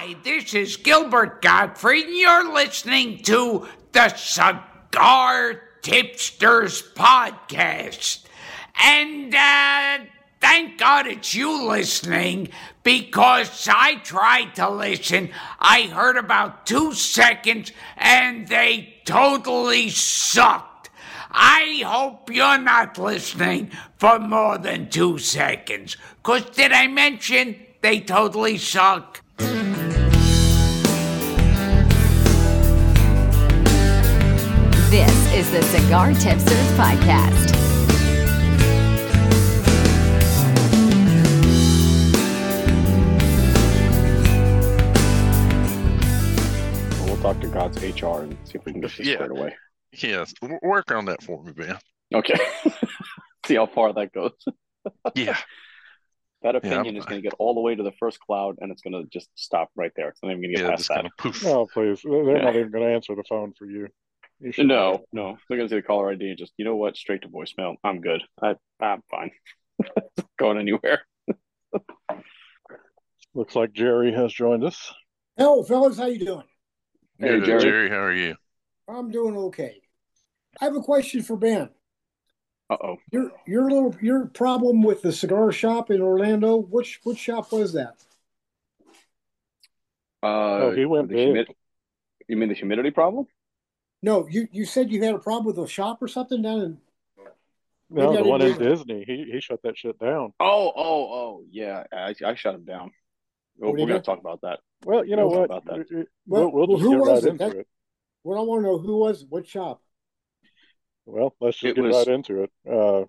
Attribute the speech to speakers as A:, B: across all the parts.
A: Hi, this is Gilbert Gottfried, and you're listening to the Cigar Tipsters Podcast. And thank God it's you listening, because I tried to listen. I heard about 2 seconds, and they totally sucked. I hope you're not listening for more than 2 seconds, because did I mention they totally suck?
B: This is the Cigar Tipsters Podcast.
C: We'll talk to God's HR and see if we can get this squared away.
D: Yes, work on that for me, man.
C: Okay. See how far that goes.
D: Yeah.
C: That opinion is going to get all the way to the first cloud, and it's going to just stop right there. It's not even going to get past that.
D: Poof.
E: No, please. They're not even going to answer the phone for you.
C: No. They're going to see the caller ID and just, you know what, straight to voicemail. I'm good. I'm fine. Going anywhere.
E: Looks like Jerry has joined us.
F: Hello, fellas. How you doing?
C: Hey,
D: Good, Jerry, how are you?
F: I'm doing okay. I have a question for Ben.
C: Uh-oh.
F: Your problem with the cigar shop in Orlando, which shop was that?
E: He went big.
C: You mean the humidity problem?
F: No, you said you had a problem with a shop or something down in...
E: No, the one in Disney. He shut that shit down.
C: Oh, yeah. I shut him down. We're going to talk about that.
E: Well, you know what? We'll just get right into it.
F: Well, I want to know who was it? What shop?
E: Well, let's just get right into it.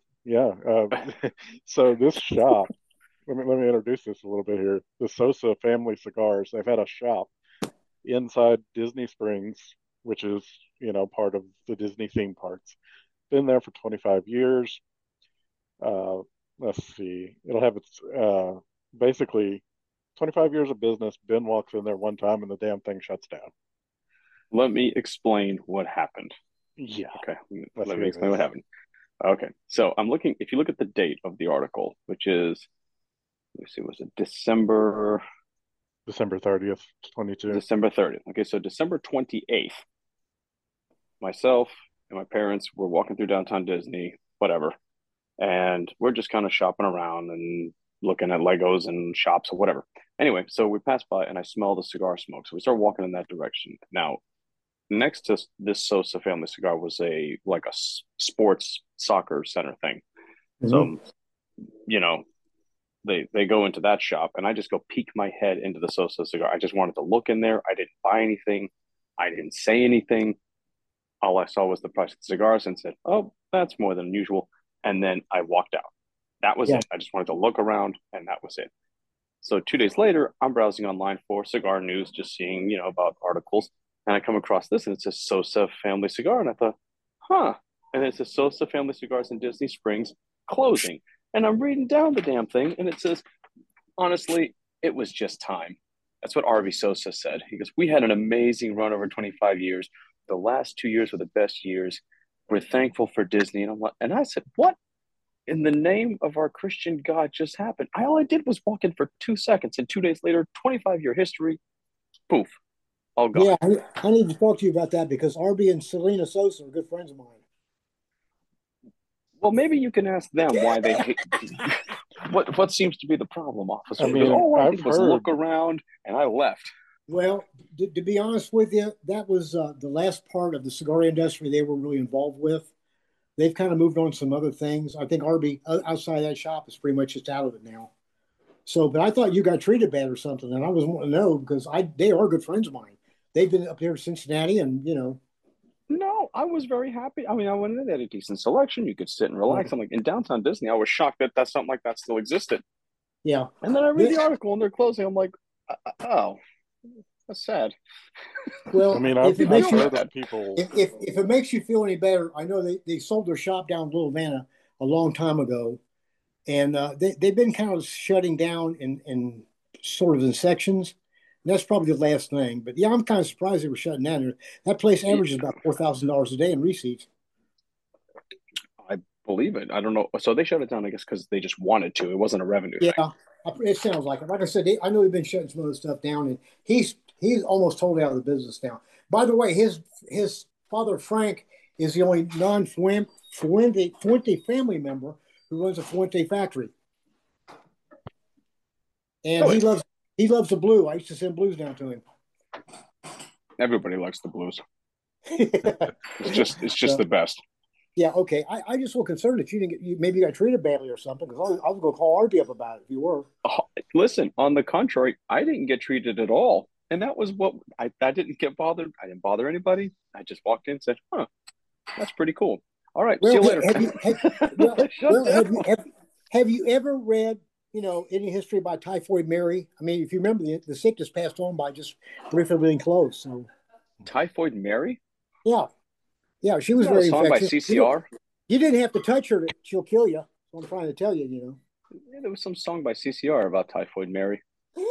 E: So this shop, let me introduce this a little bit here. The Sosa Family Cigars. They've had a shop inside Disney Springs, which is, part of the Disney theme parks. Been there for 25 years. Let's see. It'll have its basically 25 years of business. Ben walks in there one time and the damn thing shuts down.
C: Let me explain what happened.
E: Yeah.
C: Okay. Let me explain what happened. Okay. So I'm looking, if you look at the date of the article, which is, let me see, was it December
E: 30th, 22.
C: December 30th. Okay. So December 28th, myself and my parents were walking through downtown Disney, whatever. And we're just kind of shopping around and looking at Legos and shops or whatever. Anyway, so we passed by and I smell the cigar smoke. So we start walking in that direction. Now, next to this Sosa Family Cigar was a sports soccer center thing. Mm-hmm. So, they go into that shop and I just go peek my head into the Sosa Cigar. I just wanted to look in there. I didn't buy anything. I didn't say anything. All I saw was the price of the cigars and said, oh, that's more than usual. And then I walked out. That was it. I just wanted to look around and that was it. So 2 days later, I'm browsing online for cigar news, just seeing, about articles. And I come across this and it says Sosa Family Cigar. And I thought, And it says Sosa Family Cigars in Disney Springs closing. And I'm reading down the damn thing and it says, honestly, it was just time. That's what R.V. Sosa said. He goes, we had an amazing run over 25 years. The last 2 years were the best years. We're thankful for Disney. And I said, what in the name of our Christian God just happened? All I did was walk in for 2 seconds. And 2 days later, 25-year history, poof. All gone.
F: Yeah, I need to talk to you about that because RB and Selena Sosa are good friends of mine.
C: Well, maybe you can ask them why they hate what seems to be the problem, officer.
E: I mean, all
C: I did was look around and I left.
F: Well, to be honest with you, that was the last part of the cigar industry they were really involved with. They've kind of moved on to some other things. I think RB outside that shop is pretty much just out of it now. So, but I thought you got treated bad or something, and I was wanting to know because they are good friends of mine. They've been up here in Cincinnati, and
C: No, I was very happy. I mean, I went in there, they had a decent selection. You could sit and relax. I'm like, in downtown Disney, I was shocked that something like that still existed.
F: Yeah.
C: And then I read the article and they're closing. I'm like, oh, that's sad.
F: Well,
E: I mean,
F: if it makes you feel any better, I know they sold their shop down in Little Havana a long time ago, and they've been kind of shutting down in sort of in sections. And that's probably the last thing. But yeah, I'm kind of surprised they were shutting down. That place averages about $4,000 a day in receipts.
C: I believe it. I don't know. So they shut it down, I guess, because they just wanted to. It wasn't a revenue thing.
F: Yeah, It sounds like it. Like I said, I know he's been shutting some of the stuff down, and he's almost totally out of the business now. By the way, his father Frank is the only non-Fuente family member who runs a Fuente factory, and
C: Really?
F: he loves the blue. I used to send blues down to him.
C: Everybody likes the Blues. It's just the best.
F: Yeah, okay. I just was concerned that you didn't maybe you got treated badly or something, because I was going to call Arby up about it if you were.
C: Oh, listen, on the contrary, I didn't get treated at all, and that was what I didn't get bothered. I didn't bother anybody. I just walked in and said, "Huh, that's pretty cool. All right, see you later."
F: Have you ever read, any history about Typhoid Mary? I mean, if you remember, the sickness passed on by just briefly being close. So
C: Typhoid Mary?
F: yeah, she was
C: Is that a
F: very
C: song by
F: infectious.
C: CCR?
F: You didn't have to touch her; she'll kill you. So I'm trying to tell you.
C: Yeah, there was some song by CCR about Typhoid Mary.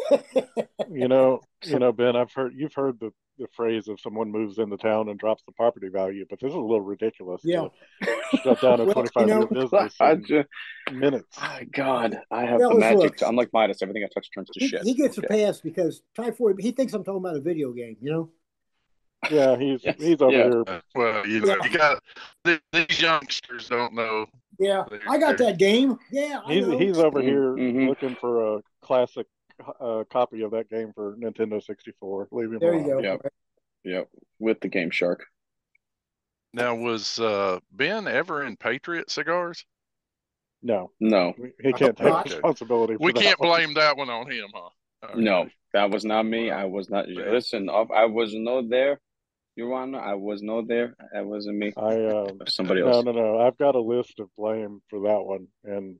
E: Ben, you've heard the phrase if someone moves into town and drops the property value, but this is a little ridiculous
F: Yeah.
E: to shut down a
F: Well,
E: 25-year business in minutes.
C: Oh, God, I have
F: Well,
C: the magic.
F: look.
C: I'm like Midas. Everything I touch turns to shit.
F: He gets
C: Okay.
F: a pass because Typhoid. He thinks I'm talking about a video game.
E: Yeah, he's
C: Yes.
E: over
C: Yeah.
E: here.
D: Well, you got these youngsters don't know.
F: Yeah, I got that game. Yeah, I know.
E: He's over here
C: Mhm.
E: looking for a classic copy of that game for Nintendo 64. Leave him
F: There you
E: alone.
F: go.
C: Yep. Yep, with the Game Shark.
D: Now, was Ben ever in Patriot Cigars?
E: No,
C: No,
E: he can't take
F: Okay.
E: responsibility for
D: We
E: that
D: can't
E: one.
D: blame that one on him, huh? Okay.
C: no, that was not me.
D: Well,
C: I was not.
D: yeah.
C: Listen, I was not there, Your Honor. I was not there. That wasn't me.
E: I
C: It was somebody
E: no
C: else.
E: no no. I've got a list of blame for that one, and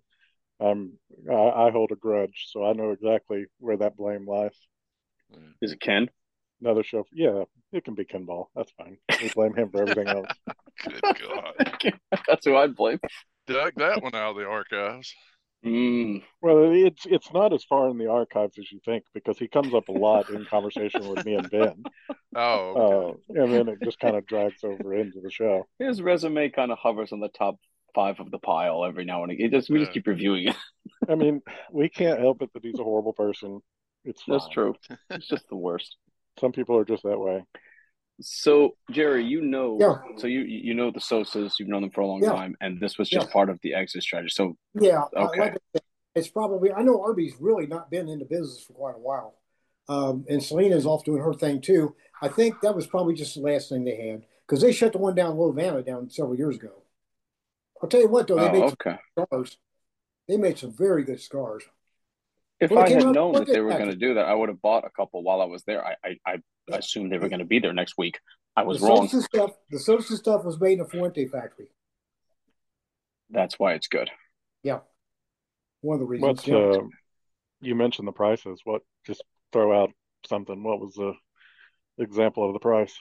E: I hold a grudge, so I know exactly where that blame lies.
C: Is it Ken?
E: Another show, yeah, it can be Ken Ball. That's fine. We blame him for everything else.
D: Good God.
C: That's who I'd blame.
D: Dug that one out of the archives.
E: Well, it's not as far in the archives as you think, because he comes up a lot in conversation with me and Ben,
D: Oh, okay.
E: and then it just kind of drags over into the show.
C: His resume kind of hovers on the top 5 of the pile every now and again. We just keep reviewing it.
E: I mean, we can't help it that he's a horrible person. It's fine.
C: That's true. It's just the worst.
E: Some people are just that way.
C: So, Jerry,
F: Yeah.
C: so you know the Sosas, you've known them for a long
F: Yeah.
C: time, and this was just part of the exit strategy. So,
F: Yeah,
C: Okay.
F: like I said, it's probably. I know Arby's really not been into business for quite a while, and Selena's off doing her thing too. I think that was probably just the last thing they had, because they shut the one down, Lovana, down several years ago. I'll tell you what, though, they made
C: okay.
F: some cigars. They made some very good cigars.
C: If
F: Well, it
C: I
F: came
C: had
F: out
C: known
F: one
C: that they
F: day
C: were
F: back.
C: going to do that, I would have bought a couple while I was there. I assumed they were going to be there next week. I was
F: The
C: wrong.
F: Sosa stuff was made in a Fuente factory.
C: That's why it's good.
F: Yeah, one of the reasons.
E: What's
F: Yeah.
E: you mentioned the prices. What? Just throw out something. What was the example of the price?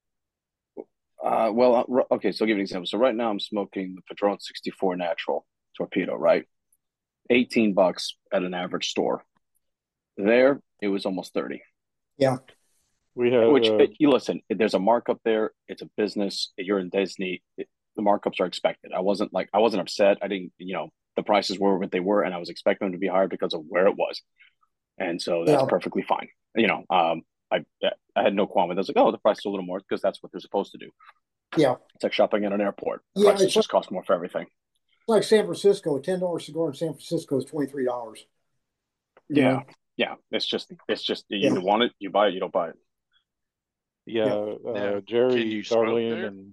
C: Okay, so I'll give you an example. So right now I'm smoking the Padron 64 Natural Torpedo, right? $18 at an average store. There, it was almost 30.
F: Yeah.
E: We had
C: Which you listen, there's a markup there. It's a business. You're in Disney. The markups are expected. I wasn't upset. I didn't, the prices were what they were, and I was expecting them to be higher because of where it was, and so that's perfectly fine. I had no qualm with it. I was like, oh, the price is a little more because that's what they're supposed to do.
F: Yeah.
C: It's like shopping at an airport.
F: Yeah,
C: Prices just cost more for everything.
F: It's like San Francisco. A $10 cigar in San Francisco is $23.
C: Yeah. Yeah. It's just you want it, you buy it, you don't buy it.
E: Yeah,
D: Can
E: Jerry,
D: you smoke
E: Darlene,
D: there?
E: and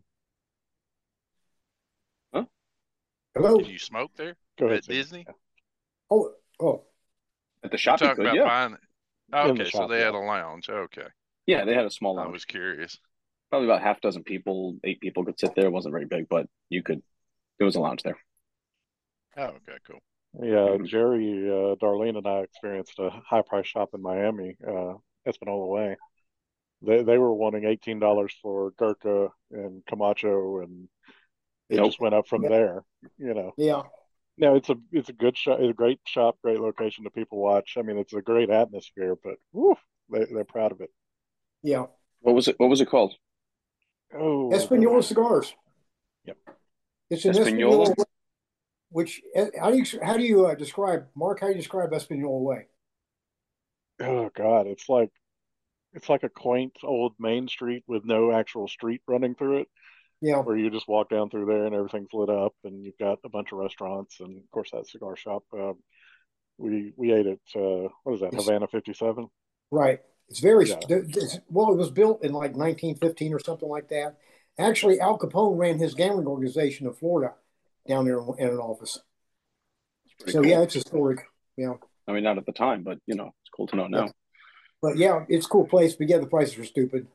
F: Hello.
D: Did you smoke there
E: go ahead.
D: at
E: Sam.
D: Disney?
F: Oh.
C: At the shop, you
D: Talking
C: could,
D: about
C: yeah.
D: buying.
E: In the
D: Okay, so
E: shop,
D: they
E: yeah.
D: had a lounge. Okay,
C: Yeah, they had a small
D: I
C: lounge.
D: was curious.
C: Probably about half dozen people, 8 people could sit there. It wasn't very big, but there was a lounge there.
D: Oh, okay, cool.
E: Yeah, Jerry, Darlene, and I experienced a high price shop in Miami, Espanola Way. They were wanting $18 for Gurkha and Camacho, and it just went up from there.
F: Yeah.
E: Now it's a good shop, it's a great shop, great location to people watch. I mean, it's a great atmosphere, but woof, they're proud of it.
F: Yeah.
C: What was it called?
E: Oh,
F: Espanola cigars.
E: Yep.
F: It's an
C: Espanola?
F: which how do you describe Mark? How do you describe Espanola Way?
E: Oh God, it's like a quaint old main street with no actual street running through it,
F: Yeah,
E: where you just walk down through there and everything's lit up, and you've got a bunch of restaurants and of course that cigar shop. We ate at what is that,
F: it's
E: Havana 57?
F: right. It's very
E: Yeah,
F: well. It was built in like 1915 or something like that. Actually, Al Capone ran his gambling organization in Florida down there in an office.
C: It's pretty
F: So yeah,
C: cool.
F: it's historic. Yeah,
C: I mean, not at the time, but it's cool to know
F: yeah.
C: now.
F: But yeah, it's a cool place. But yeah, the prices are stupid.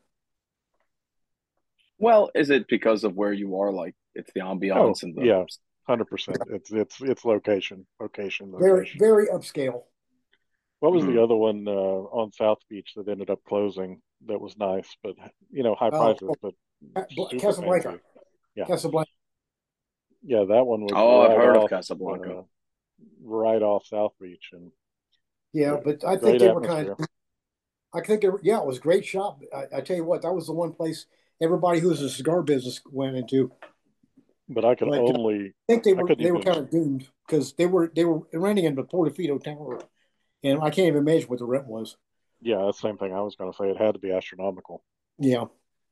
C: Well, is it because of where you are? Like, it's the
E: oh
C: ambiance and the.
E: yeah, 100%. It's location, location,
F: Very
E: location.
F: very upscale.
E: What was the
C: Mhm.
E: other one on South Beach that ended up closing that was nice, but high
F: Oh,
E: prices, but super
F: Casablanca,
E: fancy? Yeah,
F: Casablanca.
E: yeah, that one was
C: Oh, I've heard of Casablanca.
E: right off South Beach, and
F: Yeah, but I think
E: great
F: they were kind
E: atmosphere.
F: of. I think yeah, it was a great shop. I tell you what, that was the one place everybody who was in the cigar business went into.
E: But I could
F: But
E: only,
F: I think they
E: I
F: were
E: couldn't
F: they were kind
E: even,
F: of doomed because they were renting in the Portofino Tower, and I can't even imagine what the rent was.
E: yeah, the same thing I was going to say. It had to be astronomical.
F: Yeah.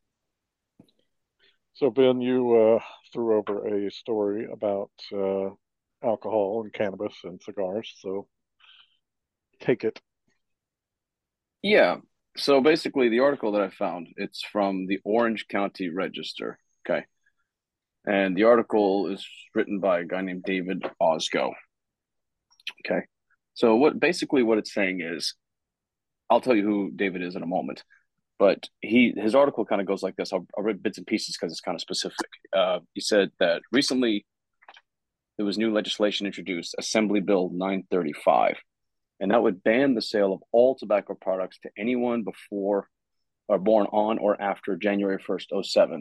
E: So Ben, you threw over a story about alcohol and cannabis and cigars. So take it.
C: Yeah. So basically, the article that I found, it's from the Orange County Register. Okay. And the article is written by a guy named David Osgo. Okay. So what it's saying is, I'll tell you who David is in a moment, but his article kind of goes like this. I'll read bits and pieces because it's kind of specific. He said that recently there was new legislation introduced, Assembly Bill 935, and that would ban the sale of all tobacco products to anyone before or born on or after January 1st, 07.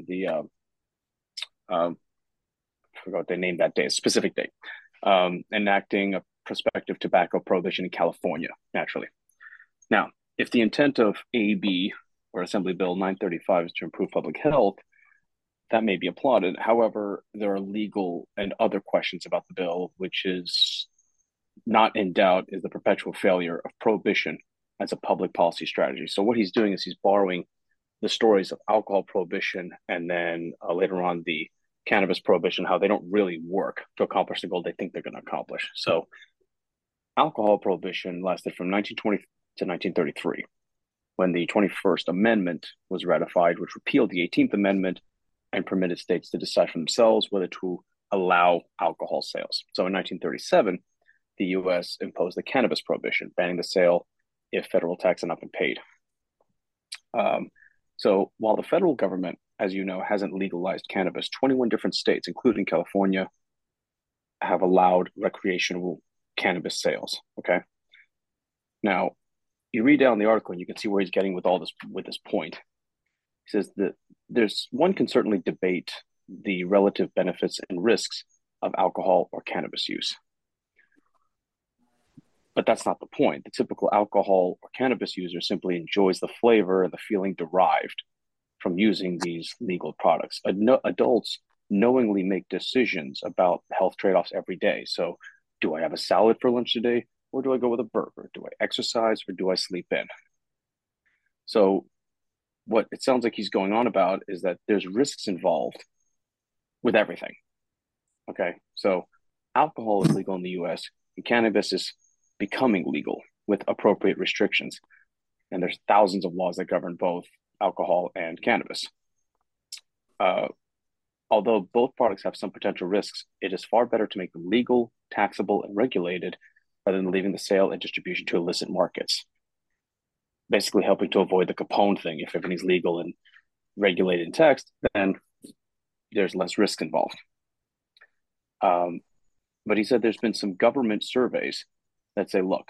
C: I forgot what they named that day, a specific date, enacting a prospective tobacco prohibition in California, naturally. Now, if the intent of AB or Assembly Bill 935 is to improve public health, that may be applauded. However, there are legal and other questions about the bill, which is not in doubt is the perpetual failure of prohibition as a public policy strategy. So what he's doing is he's borrowing the stories of alcohol prohibition and then later on the cannabis prohibition, how they don't really work to accomplish the goal they think they're going to accomplish. So alcohol prohibition lasted from 1920 to 1933, when the 21st Amendment was ratified, which repealed the 18th Amendment and permitted states to decide for themselves whether to allow alcohol sales. So in 1937, the U.S. imposed the cannabis prohibition, banning the sale if federal tax had not been paid. So while the federal government, as you know, hasn't legalized cannabis, 21 different states, including California, have allowed recreational cannabis sales. Okay. Now, you read down the article and you can see where he's getting with all this point. He says that one can certainly debate the relative benefits and risks of alcohol or cannabis use. But that's not the point. The typical alcohol or cannabis user simply enjoys the flavor and the feeling derived from using these legal products. Adults knowingly make decisions about health trade-offs every day. So do I have a salad for lunch today, or do I go with a burger? Do I exercise, or do I sleep in? So what it sounds like he's going on about is that there's risks involved with everything. Okay. So alcohol is legal in the US, and cannabis is becoming legal with appropriate restrictions. And there's thousands of laws that govern both alcohol and cannabis. Although both products have some potential risks, it is far better to make them legal, taxable, and regulated rather than leaving the sale and distribution to illicit markets. Basically helping to avoid the Capone thing. If everything's legal and regulated in text, then there's less risk involved. But he said there's been some government surveys that say, look,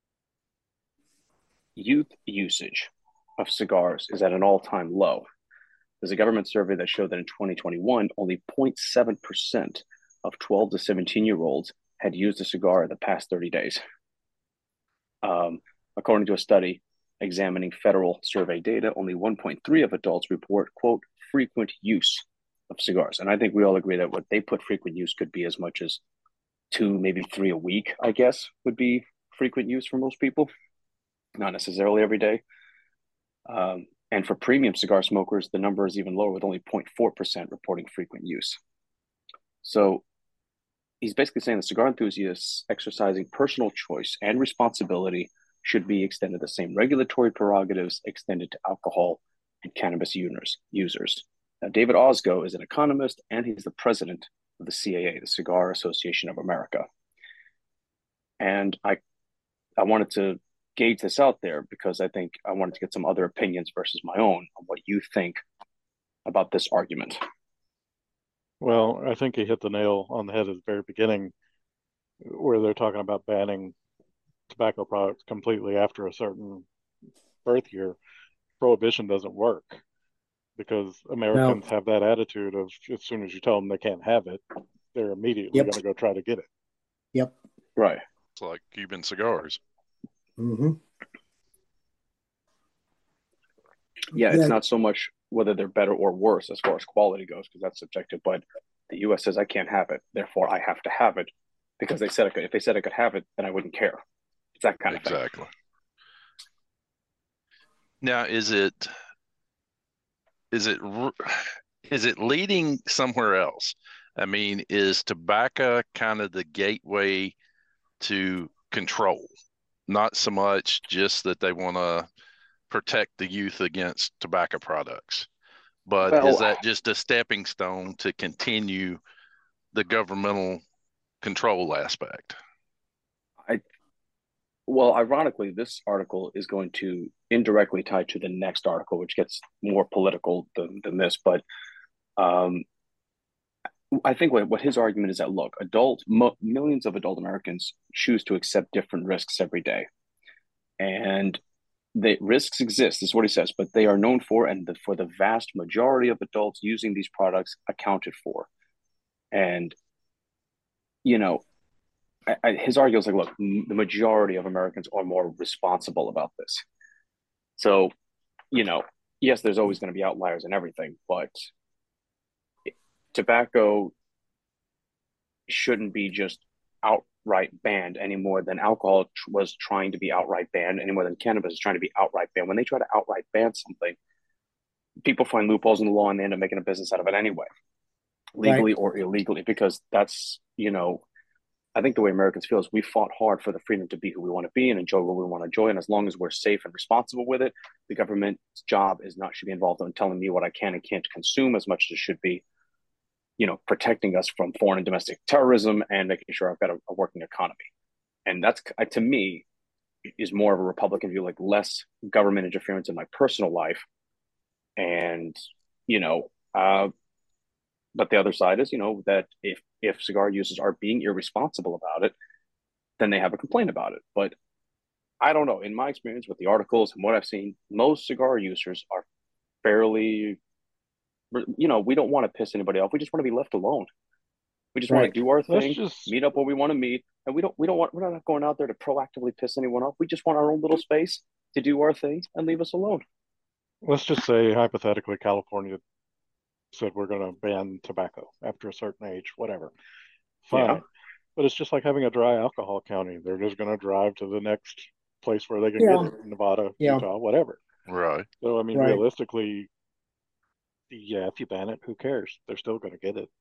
C: youth usage of cigars is at an all-time low. There's a government survey that showed that in 2021, only 0.7% of 12 to 17-year-olds had used a cigar in the past 30 days. According to a study examining federal survey data, only 1.3 of adults report, quote, frequent use of cigars. And I think we all agree that what they put frequent use could be as much as 2, maybe 3 a week, I guess, would be frequent use for most people, not necessarily every day. And for premium cigar smokers, the number is even lower, with only 0.4% reporting frequent use. So he's basically saying that cigar enthusiasts exercising personal choice and responsibility should be extended the same regulatory prerogatives extended to alcohol and cannabis users. Now, David Osgo is an economist, and he's the president of the CAA, the Cigar Association of America. And I wanted to gauge this out there because I think I wanted to get some other opinions versus my own on what you think about this argument.
E: Well, I think he hit the nail on the head at the very beginning, where they're talking about banning tobacco products completely after a certain birth year. Prohibition doesn't work because Americans have that attitude of, as soon as you tell them they can't have it, they're immediately going to go try to get it.
F: Yep.
C: Right.
D: It's like Cuban cigars.
F: Mm-hmm.
C: Yeah, it's not so much whether they're better or worse as far as quality goes, because that's subjective, but the U.S. says I can't have it, therefore I have to have it because they said I could. If they said I could have it, then I wouldn't care. It's that kind of thing.
D: Exactly. Now, is it leading somewhere else? I mean, is tobacco kind of the gateway to control? Not so much just that they want to protect the youth against tobacco products, but is that just a stepping stone to continue the governmental control aspect?
C: Well, ironically, this article is going to indirectly tie to the next article, which gets more political than this. But I think what his argument is that, look, millions of adult Americans choose to accept different risks every day. And the risks exist, is what he says, but they are known for, and for the vast majority of adults using these products, accounted for. And, you know, his argument is like, look, the majority of Americans are more responsible about this. So, you know, yes, there's always going to be outliers and everything, but tobacco shouldn't be just outright banned any more than alcohol was trying to be outright banned, any more than cannabis is trying to be outright banned. When they try to outright ban something, people find loopholes in the law and they end up making a business out of it anyway, legally or illegally, because that's, you know, I think the way Americans feel is we fought hard for the freedom to be who we want to be and enjoy what we want to enjoy. And as long as we're safe and responsible with it, the government's job should be involved in telling me what I can and can't consume as much as it should be, you know, protecting us from foreign and domestic terrorism and making sure I've got a working economy. And that's, to me, is more of a Republican view, like less government interference in my personal life. And, you know, but the other side is, you know, that if cigar users are being irresponsible about it, then they have a complaint about it. But I don't know. In my experience with the articles and what I've seen, most cigar users are fairly, you know, we don't want to piss anybody off. We just want to be left alone. We just want to do our thing, meet up where we want to meet, and we're not going out there to proactively piss anyone off. We just want our own little space to do our thing and leave us alone.
E: Let's just say, hypothetically, California said we're going to ban tobacco after a certain age, whatever. Fine. Yeah. But it's just like having a dry alcohol county. They're just going to drive to the next place where they can get it, Nevada, Utah, whatever.
D: Right.
E: So, I mean, realistically, yeah, if you ban it, who cares? They're still going to get it.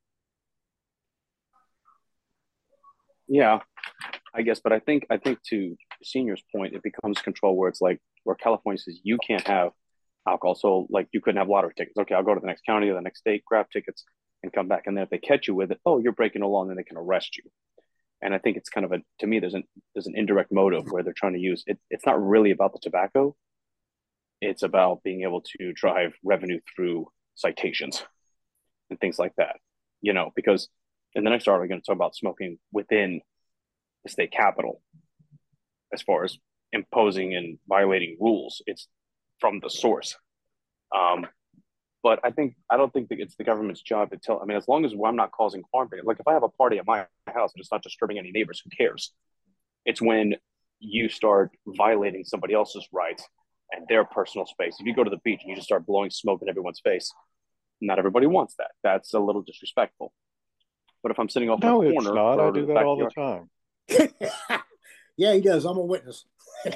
C: Yeah, I guess. But I think to Senior's point, it becomes control where it's like, where California says you can't have alcohol. So like you couldn't have lottery tickets. Okay, I'll go to the next county or the next state, grab tickets and come back. And then if they catch you with it, oh, you're breaking the law, and then they can arrest you. And I think it's kind of to me, there's an indirect motive where they're trying to use it. It's not really about the tobacco. It's about being able to drive revenue through citations and things like that, you know, because in the next article, we're going to talk about smoking within the state capital as far as imposing and violating rules. It's from the source. But I don't think that it's the government's job to tell. I mean, as long as I'm not causing harm, like if I have a party at my house and it's not disturbing any neighbors, who cares? It's when you start violating somebody else's rights and their personal space. If you go to the beach and you just start blowing smoke in everyone's face, not everybody wants that. That's a little disrespectful. But if I'm sitting off in
E: No,
C: a
E: it's
C: corner
E: not. I
C: or
E: do
C: the
E: that all the
C: backyard,
E: time.
F: Yeah, he does. I'm a witness.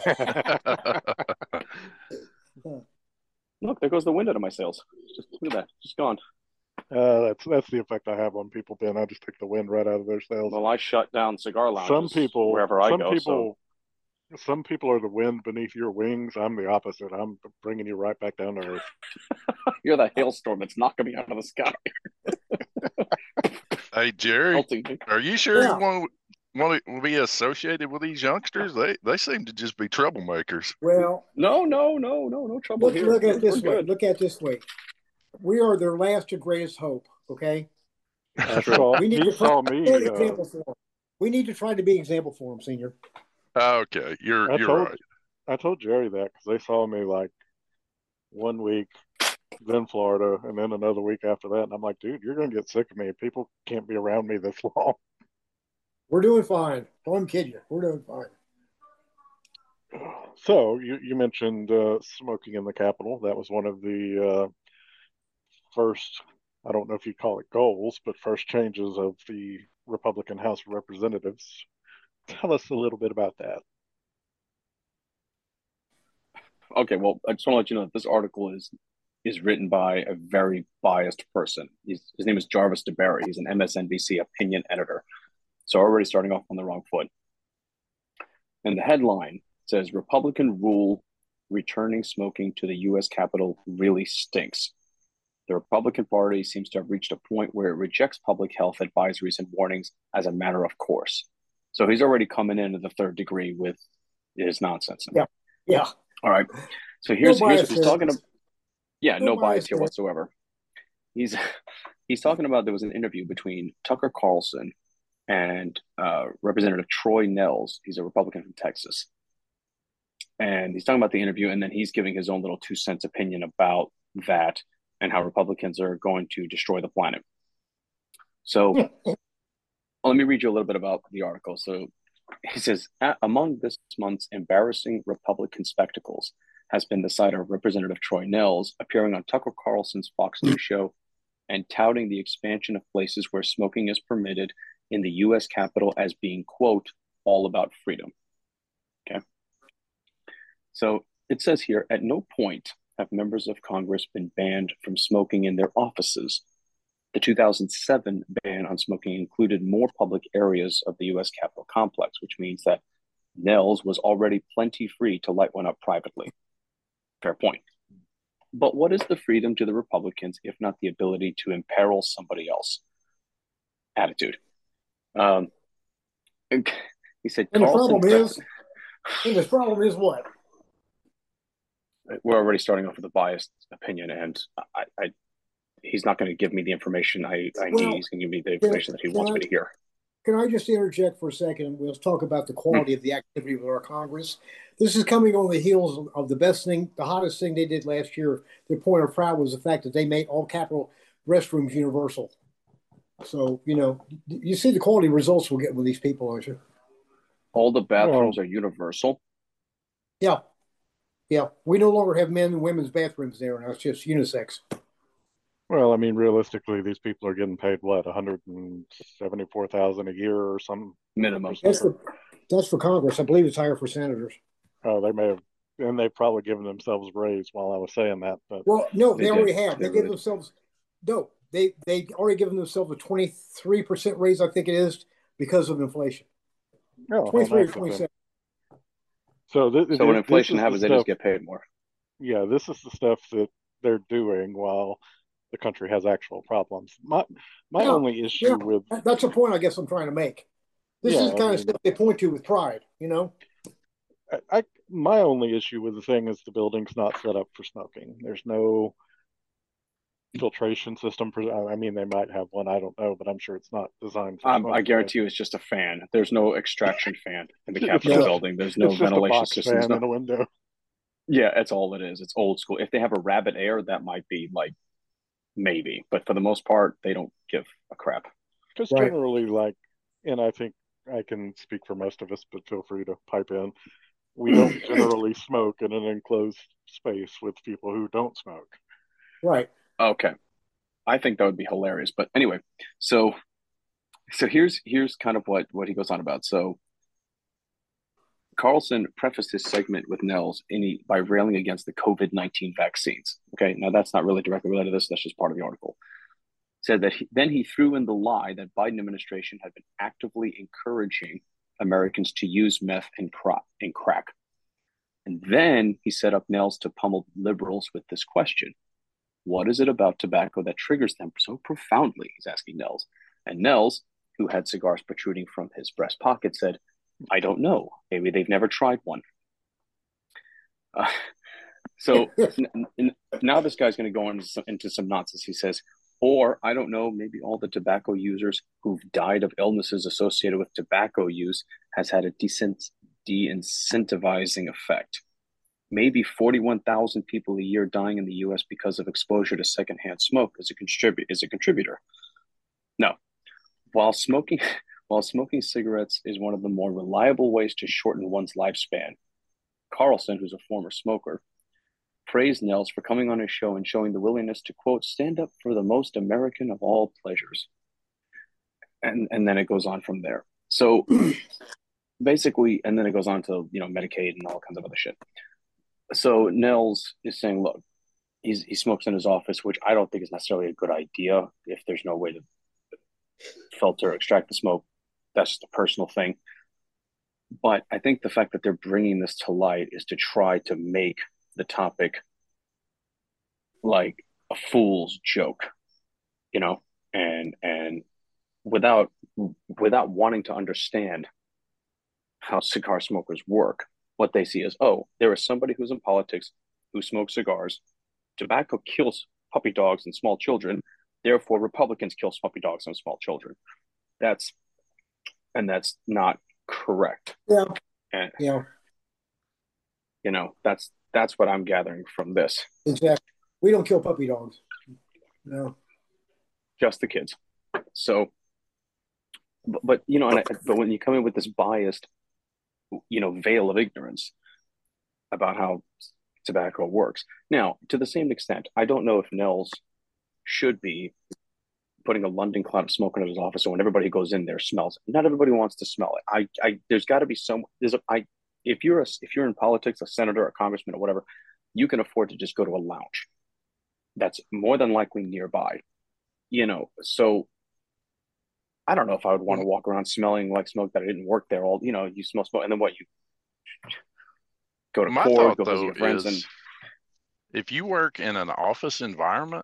C: look, there goes the wind out of my sails. Just look at that, just gone.
E: That's the effect I have on people, Ben. I just take the wind right out of their sails.
C: Well, I shut down cigar
E: Some
C: lounges
E: people,
C: wherever I
E: some
C: go. So
E: people are the wind beneath your wings. I'm the opposite. I'm bringing you right back down to earth.
C: you're that hailstorm that's knocking me out of the sky,
D: Hey, Jerry,
C: melting me.
D: are you sure
F: Yeah.
D: you want to be associated with these youngsters? They seem to just be troublemakers.
F: Well,
C: No trouble here.
F: look at it
C: We're
F: this way.
C: good.
F: Look at it this way. We are their last and greatest hope. Okay.
C: True.
F: We need
E: He
F: to try
E: saw
F: to
E: me.
F: be an example for them. We need to try to be an example for them, Senior.
D: Okay, you're right.
E: I told Jerry that because they saw me like 1 week, then Florida, and then another week after that. And I'm like, dude, you're going to get sick of me. People can't be around me this long.
F: We're doing fine. Don't kid you. We're doing fine.
E: So you mentioned smoking in the Capitol. That was one of the first, I don't know if you call it goals, but first changes of the Republican House of Representatives. Tell us a little bit about that.
C: Okay, well, I just want to let you know that this article is written by a very biased person. His name is Jarvis DeBerry. He's an MSNBC opinion editor. So already starting off on the wrong foot. And the headline says, Republican rule returning smoking to the U.S. Capitol really stinks. The Republican Party seems to have reached a point where it rejects public health advisories and warnings as a matter of course. So he's already coming into the third degree with his nonsense.
F: Yeah.
C: All right. So here's what
F: bias
C: he's
F: here.
C: talking about. Yeah, no bias here
F: here.
C: whatsoever. He's talking about there was an interview between Tucker Carlson and Representative Troy Nehls. He's a Republican from Texas. And he's talking about the interview, and then he's giving his own little 2 cents opinion about that and how Republicans are going to destroy the planet. So let me read you a little bit about the article. So he says, among this month's embarrassing Republican spectacles has been the sight of Representative Troy Nehls appearing on Tucker Carlson's Fox News show and touting the expansion of places where smoking is permitted in the U.S. Capitol as being, quote, all about freedom. Okay. So it says here, at no point have members of Congress been banned from smoking in their offices. The 2007 ban on smoking included more public areas of the U.S. Capitol complex, which means that Nehls was already plenty free to light one up privately. Fair point. But what is the freedom to the Republicans if not the ability to imperil somebody else? Attitude. He said,
F: And the problem is what?
C: We're already starting off with a biased opinion, and he's not going to give me the information I need. He's going to give me the information that he wants me to hear.
F: Can I just interject for a second? We'll talk about the quality of the activity of our Congress. This is coming on the heels of the best thing, the hottest thing they did last year. Their point of pride was the fact that they made all Capitol restrooms universal. So, you see the quality results we'll get with these people, aren't you?
C: All the bathrooms are universal?
F: Yeah. Yeah. We no longer have men and women's bathrooms there now. It's just unisex.
E: Well, I mean, realistically, these people are getting paid what, $174,000 a year or some
C: minimum.
F: That's for Congress. I believe it's higher for senators.
E: Oh, they may have, and they've probably given themselves a raise while I was saying that. But
F: they already have. They give themselves they already given themselves a 23% raise, I think it is, because of inflation.
E: No,
F: 23 or 27.
E: So
C: when inflation happens, they just get paid more.
E: Yeah, this is the stuff that they're doing while the country has actual problems. My only issue with
F: that's a point I guess I'm trying to make. This is the kind of stuff they point to with pride,
E: My only issue with the thing is the building's not set up for smoking. There's no filtration system. I mean, they might have one. I don't know, but I'm sure it's not designed for smoking.
C: I guarantee you it's just a fan. There's no extraction fan in the Capitol building. There's no ventilation system.
E: Fan in a window.
C: Yeah, that's all it is. It's old school. If they have a rabbit air, that might be like maybe, but for the most part, they don't give a crap.
E: Because generally, and I think I can speak for most of us, but feel free to pipe in. We don't generally smoke in an enclosed space with people who don't smoke.
F: Right.
C: Okay. I think that would be hilarious. But anyway, so So here's kind of what he goes on about. So Carlson prefaced his segment with Nels by railing against the COVID-19 vaccines. Okay, now that's not really directly related to this. That's just part of the article. Said that then he threw in the lie that Biden administration had been actively encouraging Americans to use meth and crack. And then he set up Nels to pummel liberals with this question. What is it about tobacco that triggers them so profoundly? He's asking Nels. And Nels, who had cigars protruding from his breast pocket, said, I don't know. Maybe they've never tried one. So now this guy's going to go into some nonsense. He says, or I don't know, maybe all the tobacco users who've died of illnesses associated with tobacco use has had a de-incentivizing effect. Maybe 41,000 people a year dying in the U.S. because of exposure to secondhand smoke is a contributor. No, while smoking cigarettes is one of the more reliable ways to shorten one's lifespan, Carlson, who's a former smoker, praised Nels for coming on his show and showing the willingness to, quote, stand up for the most American of all pleasures. And then it goes on from there. So basically, and then it goes on to, Medicaid and all kinds of other shit. So Nels is saying, look, he smokes in his office, which I don't think is necessarily a good idea if there's no way to filter, extract the smoke. That's just a personal thing. But I think the fact that they're bringing this to light is to try to make the topic like a fool's joke, and without wanting to understand how cigar smokers work. What they see is, oh, there is somebody who's in politics who smokes cigars. Tobacco kills puppy dogs and small children. Therefore, Republicans kill puppy dogs and small children. That's not correct.
F: Yeah.
C: And,
F: yeah.
C: That's what I'm gathering from this.
F: Exactly. We don't kill puppy dogs. No.
C: Just the kids. So, but when you come in with this biased, veil of ignorance about how tobacco works. Now, to the same extent, I don't know if Nels should be putting a London cloud of smoke in his office, so when everybody goes in there, smells it. Not everybody wants to smell it. There's got to be if you're in politics, a senator, a congressman, or whatever, you can afford to just go to a lounge. That's more than likely nearby. So I don't know if I would want to walk around smelling like smoke that I didn't work there all. You smell smoke, and then what? You go to court, go visit your friends, and
D: if you work in an office environment,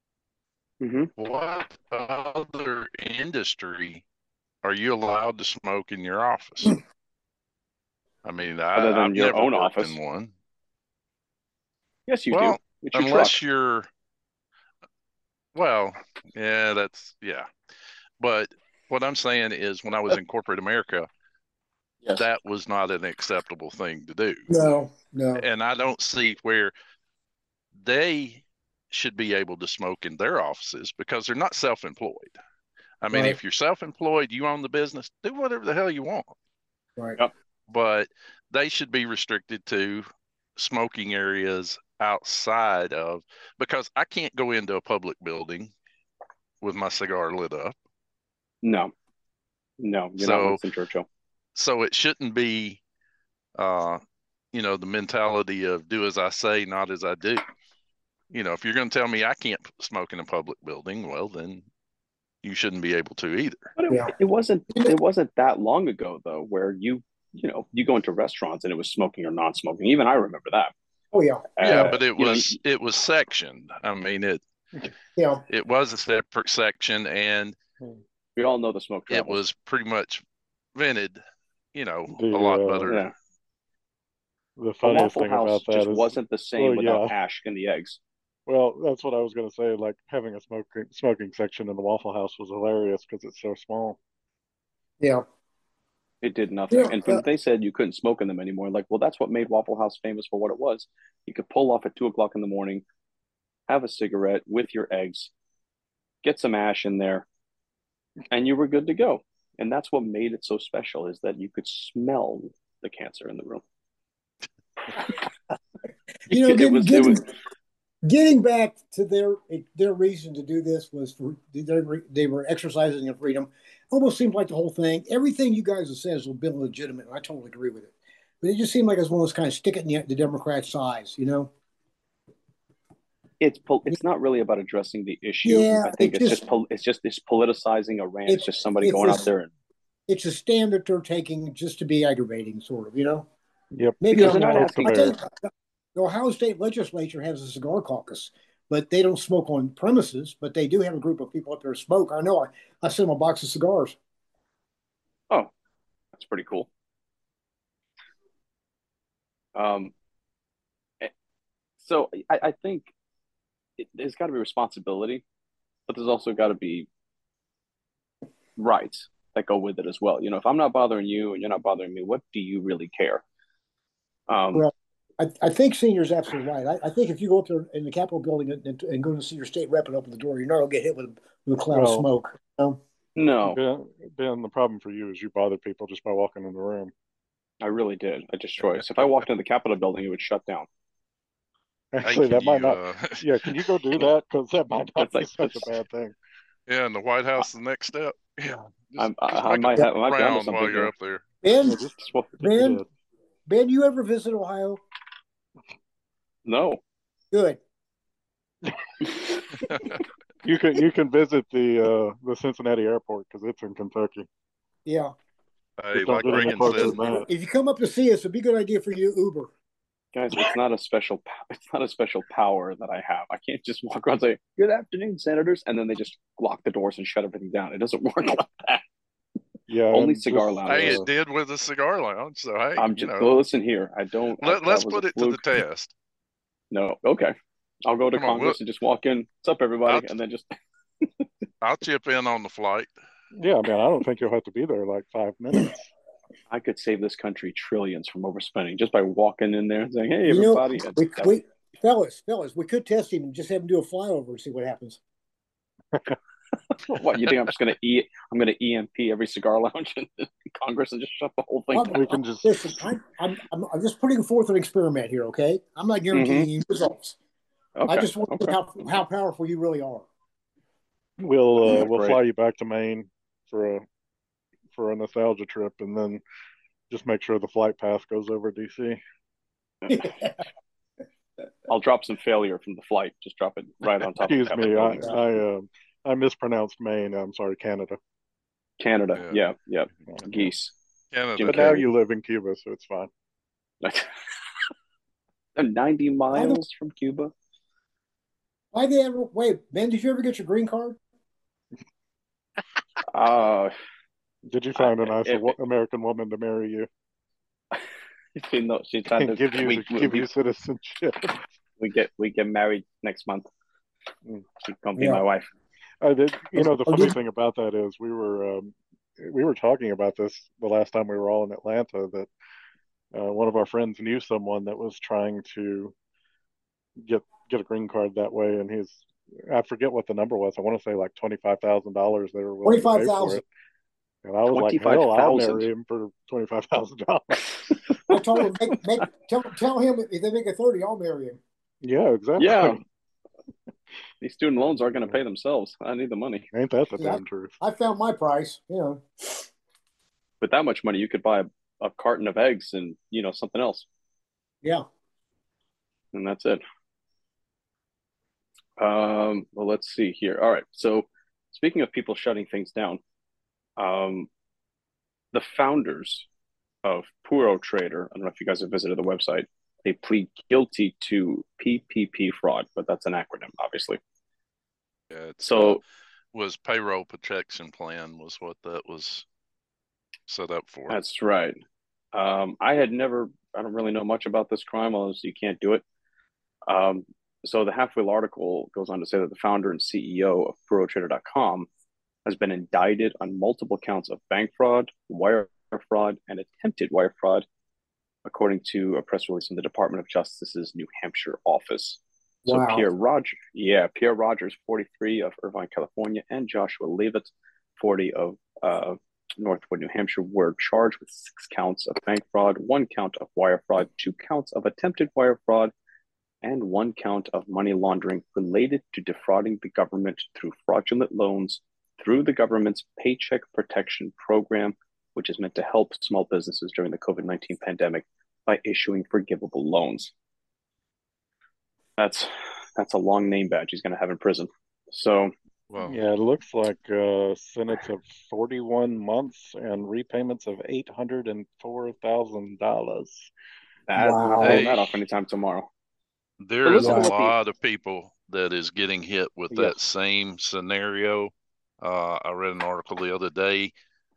D: what other industry are you allowed to smoke in your office? I mean,
C: other than your own office.
D: In one.
C: Yes, you do. It's your
D: unless
C: truck.
D: you're. Well, yeah, but what I'm saying is, when I was in corporate America, yes, that was not an acceptable thing to do.
F: No.
D: And I don't see where they should be able to smoke in their offices, because they're not self-employed. I mean, if you're self-employed, you own the business, do whatever the hell you want.
F: Right.
C: Yep.
D: But they should be restricted to smoking areas outside of, because I can't go into a public building with my cigar lit up.
C: No, you're not Winston Churchill.
D: So it shouldn't be, the mentality of do as I say, not as I do. If you're going to tell me I can't smoke in a public building, well, then you shouldn't be able to either.
C: But it wasn't that long ago, though, where you go into restaurants and it was smoking or non-smoking. Even I remember that.
F: Oh yeah.
D: Yeah, but it was sectioned. I mean, it was a separate section, and
C: we all know the smoke travels.
D: It was pretty much vented, a lot better.
C: Yeah.
E: The funniest
C: Waffle
E: thing
C: House
E: about that
C: just
E: is,
C: wasn't the same without ash in the eggs.
E: Well, that's what I was going to say. Like, having a smoking section in the Waffle House was hilarious because it's so small.
F: Yeah.
C: It did nothing. Yeah, and they said you couldn't smoke in them anymore. Like, well, that's what made Waffle House famous for what it was. You could pull off at 2:00 in the morning, have a cigarette with your eggs, get some ash in there, and you were good to go. And that's what made it so special, is that you could smell the cancer in the room.
F: Getting back to their reason to do this was they were exercising their freedom. almost seems like the whole thing, everything you guys have said has been legitimate, and I totally agree with it. But it just seemed like it was one of those kind of stick it in the Democrats' eyes, you know?
C: It's not really about addressing the issue.
F: Yeah,
C: I think it's just this politicizing a rant. It's just somebody
F: it's
C: going out there and
F: it's a stand that they're taking just to be aggravating, sort of, you know?
E: Yep.
F: Maybe
C: because
F: I'm
C: they're not
F: wrong.
C: asking
F: I
C: for.
F: think the Ohio State legislature has a cigar caucus, but they don't smoke on premises, but they do have a group of people up there who smoke. I know I sent them a box of cigars.
C: Oh, that's pretty cool. Um, eh, so I think there's got to be responsibility, but there's also got to be rights that go with it as well. You know, if I'm not bothering you and you're not bothering me, what do you really care? Um,
F: Well, I think Senior's absolutely right. I think if you go up there in the Capitol building and go to see your state rep and open the door, you're not going to get hit with a cloud of
E: Well,
F: smoke. You know?
C: no,
E: Ben, the problem for you is you bother people just by walking in the room.
C: I really did. I destroyed. So if I walked in the Capitol building, it would shut down.
E: Actually,
D: Hey,
E: that might
D: you,
E: not. Yeah, can you go do that? Because that might not
C: It's
E: be
C: like
E: such a bad thing.
D: yeah, and the White House is the next step. Yeah, just
C: I
D: make
C: might
D: a
C: have, I might be onto
D: round while
C: something
D: you're
C: here.
D: up there.
F: Ben,
E: Yeah, just
C: Well,
E: get
F: Ben,
E: good.
F: Ben, you ever visit Ohio?
C: no,
F: Good.
E: You can visit the Cincinnati airport because it's in Kentucky.
F: Yeah.
D: Hey,
E: Just don't
D: like
E: get any
D: Reagan
E: closer
D: said,
E: than that.
F: If you come up to see us, it'd be a good idea for you to Uber.
C: guys, it's not a special. It's not a special power that I have. I can't just walk around and say "Good afternoon, senators," and then they just lock the doors and shut everything down. It doesn't work like that.
E: Yeah,
C: Only
E: and
C: cigar
E: just,
C: lounges.
D: hey, it did with the cigar lounge. So hey,
C: I'm just well, listen here. I don't.
D: let's
C: That was a
D: put it to the
C: fluke.
D: test.
C: No, okay. I'll go to
D: Come on,
C: Congress and just walk in. What's up, everybody? And then just
D: I'll chip in on the flight.
E: yeah, man, I don't think you'll have to be there like 5 minutes.
C: I could save this country trillions from overspending just by walking in there and saying, "Hey,
F: You know,
C: everybody."
F: we fellas, we could test him and just have him do a flyover and see what happens.
C: What you think? I'm just going to I'm going to EMP every cigar lounge in Congress and just shut the whole thing down.
E: We can just
F: Listen. I'm just putting forth an experiment here. Okay, I'm not guaranteeing you results.
C: Okay.
F: I just want to see how powerful you really are.
E: we'll
C: Great.
E: fly you back to Maine for a nostalgia trip, and then just make sure the flight path goes over DC.
C: I'll drop some failure from the flight. Just drop it right on top
E: Excuse
C: of
E: me,
C: the
E: I mispronounced Maine. I'm sorry, Canada.
C: Canada. Yeah. Geese.
D: Canada.
C: Jim
E: But now
C: Carrey.
E: you live in Cuba, so it's fine.
C: 90 miles from Cuba.
F: Why they ever wait, Ben? Did you ever get your green card?
E: Did you find a nice American woman to marry you
C: She tried to
E: and give you citizenship?
C: We get married next month. She's gonna be
F: Yeah.
C: my wife.
E: The funny thing about that is we were talking about this the last time we were all in Atlanta, that one of our friends knew someone that was trying to get a green card that way, and I forget what the number was. I want to say like $25,000 they were willing to pay for it. And I was like, hell, I'll marry him for $25,000.
F: I told him, tell him if they make a 30, I'll marry him.
E: Yeah, exactly.
C: Yeah. These student loans aren't going to pay themselves. I need the money.
E: Ain't that the damn truth?
F: I found my price, you know.
C: With that much money, you could buy a carton of eggs and, something else.
F: Yeah.
C: And that's it. Well, let's see here. All right. So speaking of people shutting things down, the founders of Puro Trader, I don't know if you guys have visited the website, they plead guilty to PPP fraud, but that's an acronym, obviously.
D: Yeah,
C: so
D: was payroll protection plan was what that was set up for.
C: That's right. I don't really know much about this crime, although you can't do it. So the Half Wheel article goes on to say that the founder and CEO of PuroTrader.com has been indicted on multiple counts of bank fraud, wire fraud, and attempted wire fraud, according to a press release from the Department of Justice's New Hampshire office. So
F: wow.
C: Pierre Rogers, 43 of Irvine, California, and Joshua Leavitt, 40 of Northwood, New Hampshire, were charged with 6 counts of bank fraud, 1 count of wire fraud, 2 counts of attempted wire fraud, and 1 count of money laundering related to defrauding the government through fraudulent loans through the government's Paycheck Protection Program, which is meant to help small businesses during the COVID-19 pandemic by issuing forgivable loans. That's a long name badge he's going to have in prison. So,
D: Well,
E: Yeah, it looks like sentence of 41 months and repayments of $804,000.
C: we're
F: Wow.
C: pulling that off anytime tomorrow.
D: there's a
C: listen to what
D: lot of people that is getting hit with that
E: Yes.
D: same scenario. I read an article the other day.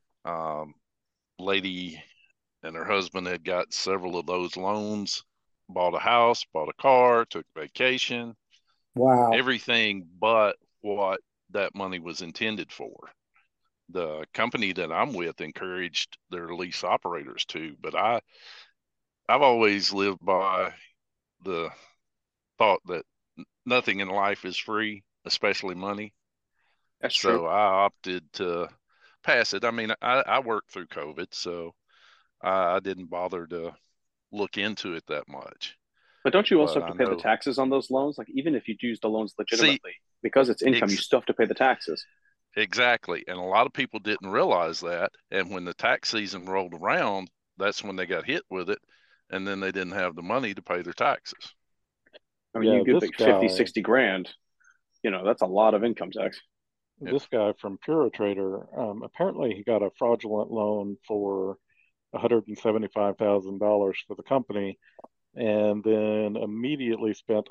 D: Lady and her husband had got several of those loans, bought a house, bought a car, took vacation,
F: Wow.
D: everything but what that money was intended for. The company that I'm with encouraged their lease operators to, but I've always lived by the thought that nothing in life is free, especially money.
C: That's
D: So
C: true.
D: I opted to pass it. I mean, I worked through COVID, so I didn't bother to look into it that much.
C: But don't you also
D: But
C: have
D: I
C: to pay the
D: know,
C: taxes on those loans? Like, even if you use the loans
D: see,
C: legitimately, because it's income, you still have to pay the taxes.
D: exactly. And a lot of people didn't realize that. And when the tax season rolled around, that's when they got hit with it. And then they didn't have the money to pay their taxes.
C: I mean,
E: Yeah,
C: you get
E: this
C: like 50,
E: guy,
C: 60 grand, that's a lot of income tax.
D: Yeah.
E: this guy from Puritrader, apparently he got a fraudulent loan for $175,000 for the company, and then immediately spent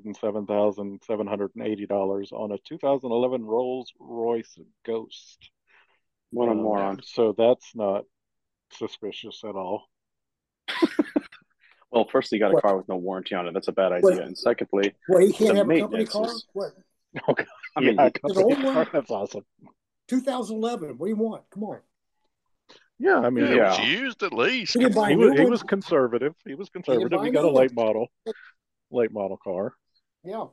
E: $107,780 on a 2011 Rolls-Royce Ghost.
C: What a moron.
E: So that's not suspicious at all.
C: Well, firstly, you got a
F: What?
C: car with no warranty on it. That's a bad
F: What?
C: idea. And secondly,
F: Well, he can't
C: the
F: have a company
C: maintenance
F: car?
C: is,
F: What?
E: Okay.
C: I mean,
E: Yeah,
F: An
E: company
F: old one?
E: car, that's awesome.
F: 2011. What do you want? Come on.
E: Yeah, I mean,
D: Yeah, it was
C: yeah.
D: used at least.
F: He didn't buy a
E: he
F: new
E: was he
F: one.
E: was conservative. He was
F: He didn't
E: conservative.
F: buy
E: He
F: a
E: got
F: new
E: a
F: one.
E: late model car.
F: Yeah.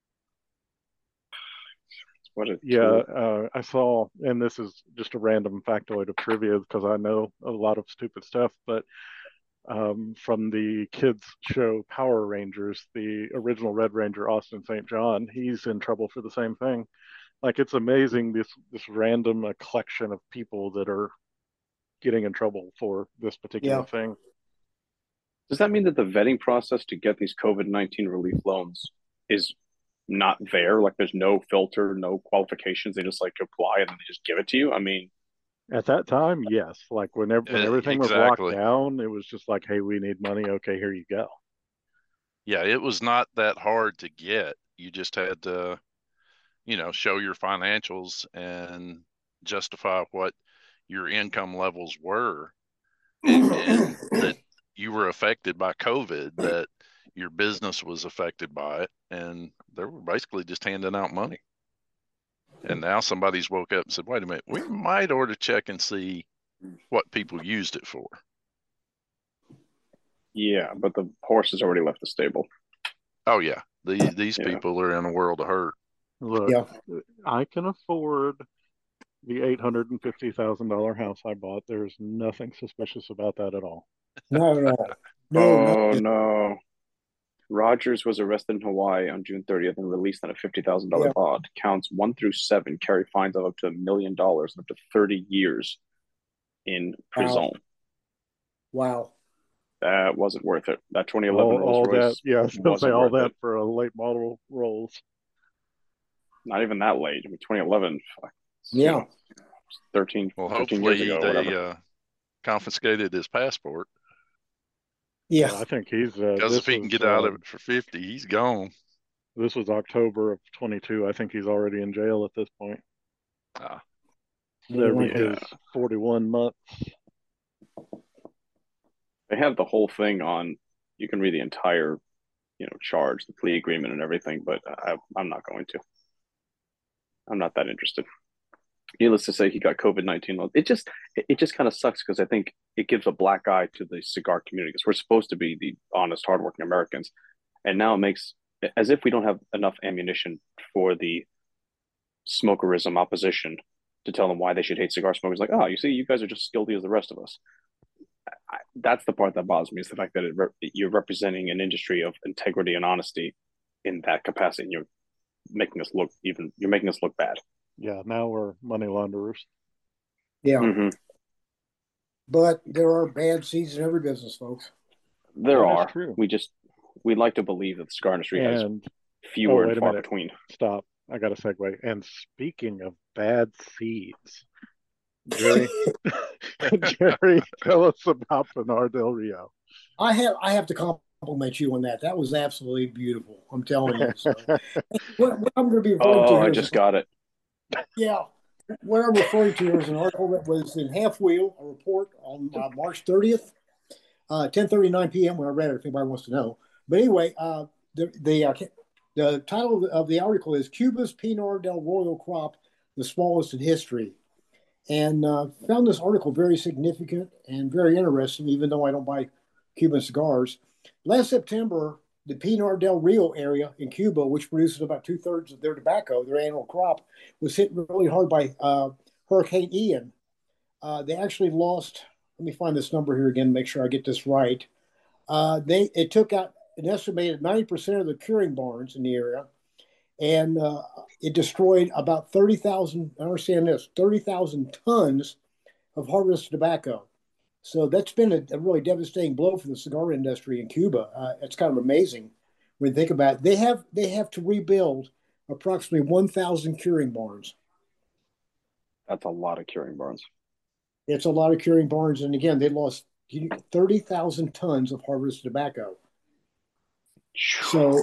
C: What a
E: Yeah,
C: tool.
E: I saw, and this is just a random factoid of trivia because I know a lot of stupid stuff, but from the kids show Power Rangers, the original Red Ranger Austin St. John, he's in trouble for the same thing. Like, it's amazing this random collection of people that are getting in trouble for this particular
F: Yeah.
E: thing.
C: Does that mean that the vetting process to get these COVID-19 relief loans is not there? Like, there's no filter, no qualifications. They just like apply and then they just give it to you. I mean,
E: At that time, yes. Like when everything was locked
D: Exactly.
E: down, it was just like, hey, we need money. Okay, here you go.
D: Yeah, it was not that hard to get. You just had to, show your financials and justify what your income levels were, and that you were affected by COVID, that your business was affected by it, and they were basically just handing out money. And now somebody's woke up and said, wait a minute, we might ought to check and see what people used it for.
C: yeah, but the horse has already left the stable.
D: Oh, yeah. These
C: Yeah.
D: people are in a world of hurt.
E: Look,
F: Yeah.
E: I can afford the $850,000 house I bought. There's nothing suspicious about that at all.
F: Not at all. No,
C: Oh,
F: nothing.
C: no. Rogers was arrested in Hawaii on June 30th and released on a $50,000
F: Yeah.
C: bond. Counts 1 through 7 carry fines of up to $1 million and up to 30 years in prison.
F: Wow.
C: That wasn't worth it. That 2011 Rolls
E: All that,
C: Royce
E: yeah, I was gonna say
C: wasn't
E: all
C: worth
E: that
C: it.
E: for a late model Rolls.
C: Not even that late. I mean, 2011,
F: Yeah.
C: 13
D: Well,
C: 13 years
D: hopefully
C: ago,
D: they
C: whatever.
D: confiscated his passport,
F: Yeah.
E: I think he's
D: because if he can get out of it for 50, he's gone.
E: this was October of 22. I think he's already in jail at this point.
D: Ah,
E: Serving
C: Yeah.
E: his 41 months.
C: They have the whole thing on. You can read the entire, charge, the plea agreement, and everything. But I'm not going to. I'm not that interested. Needless to say, he got COVID-19. It just kind of sucks because I think it gives a black eye to the cigar community because we're supposed to be the honest, hardworking Americans, and now it makes as if we don't have enough ammunition for the smokerism opposition to tell them why they should hate cigar smokers. Like, oh, you see, you guys are just as guilty as the rest of us. That's the part that bothers me is the fact that you're representing an industry of integrity and honesty in that capacity. And you're making us look bad.
E: Yeah, now we're money launderers.
F: Yeah,
C: Hmm.
F: but there are bad seeds in every business, folks.
C: There
E: That is
C: are.
E: true.
C: We like to believe that the cigar industry has
E: And oh,
C: fewer and
E: wait a
C: far
E: minute.
C: between.
E: Stop. I got to segue. And speaking of bad seeds, Jerry, Jerry, tell us about Pinar del Rio.
F: I have to compliment you on that. That was absolutely beautiful. I'm telling you. So what I'm going to be referring to
C: Oh, I
F: here is
C: just got it.
F: yeah. What I'm referring to here is an article that was in Half Wheel, a report on March 30th, 10:39 p.m. when I read it. If anybody wants to know, but anyway, the title of the article is "Cuba's Pinar del Royal crop, the smallest in history," and found this article very significant and very interesting. Even though I don't buy Cuban cigars, last September, the Pinar del Rio area in Cuba, which produces about two-thirds of their tobacco, their annual crop, was hit really hard by Hurricane Ian. They actually lost. Let me find this number here again, make sure I get this right. It took out an estimated 90% of the curing barns in the area, and it destroyed about 30,000. I understand this 30,000 tons of harvested tobacco. So that's been a really devastating blow for the cigar industry in Cuba. It's kind of amazing when you think about it. They have to rebuild approximately 1,000 curing barns.
C: That's a lot of curing barns.
F: It's a lot of curing barns, and again, they lost 30,000 tons of harvested tobacco. So,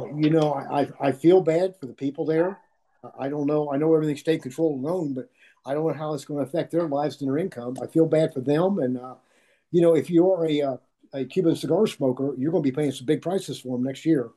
F: I feel bad for the people there. I don't know. I know everything's state controlled and owned, but I don't know how it's going to affect their lives and their income. I feel bad for them. And, if you're a Cuban cigar smoker, you're going to be paying some big prices for them next year.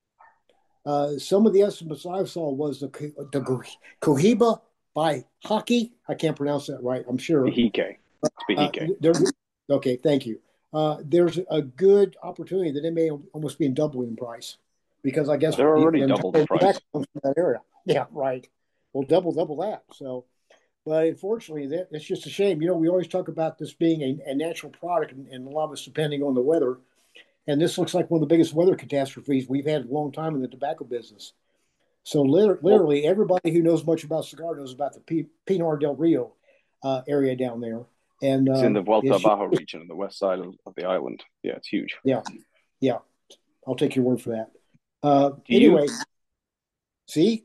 F: Some of the estimates I saw was the Cohiba by Hockey. I can't pronounce that right, I'm sure.
C: Behike. It's Behike.
F: Okay, thank you. There's a good opportunity that it may almost be in doubling in price because I guess
C: They're already
F: the
C: doubled
F: entire
C: in price.
F: tobacco comes from that area. Yeah, right. Well, double that. So, but unfortunately, that's just a shame. We always talk about this being a natural product, and a lot of it's depending on the weather. And this looks like one of the biggest weather catastrophes we've had in a long time in the tobacco business. So,
C: Well,
F: literally, everybody who knows much about cigar knows about the Pinar del Rio area down there. And
C: it's in the Vuelta
F: it's
C: Baja region on the west side of the island. Yeah, it's huge.
F: yeah, yeah. I'll take your word for that.
C: Do you?
F: Anyway, see,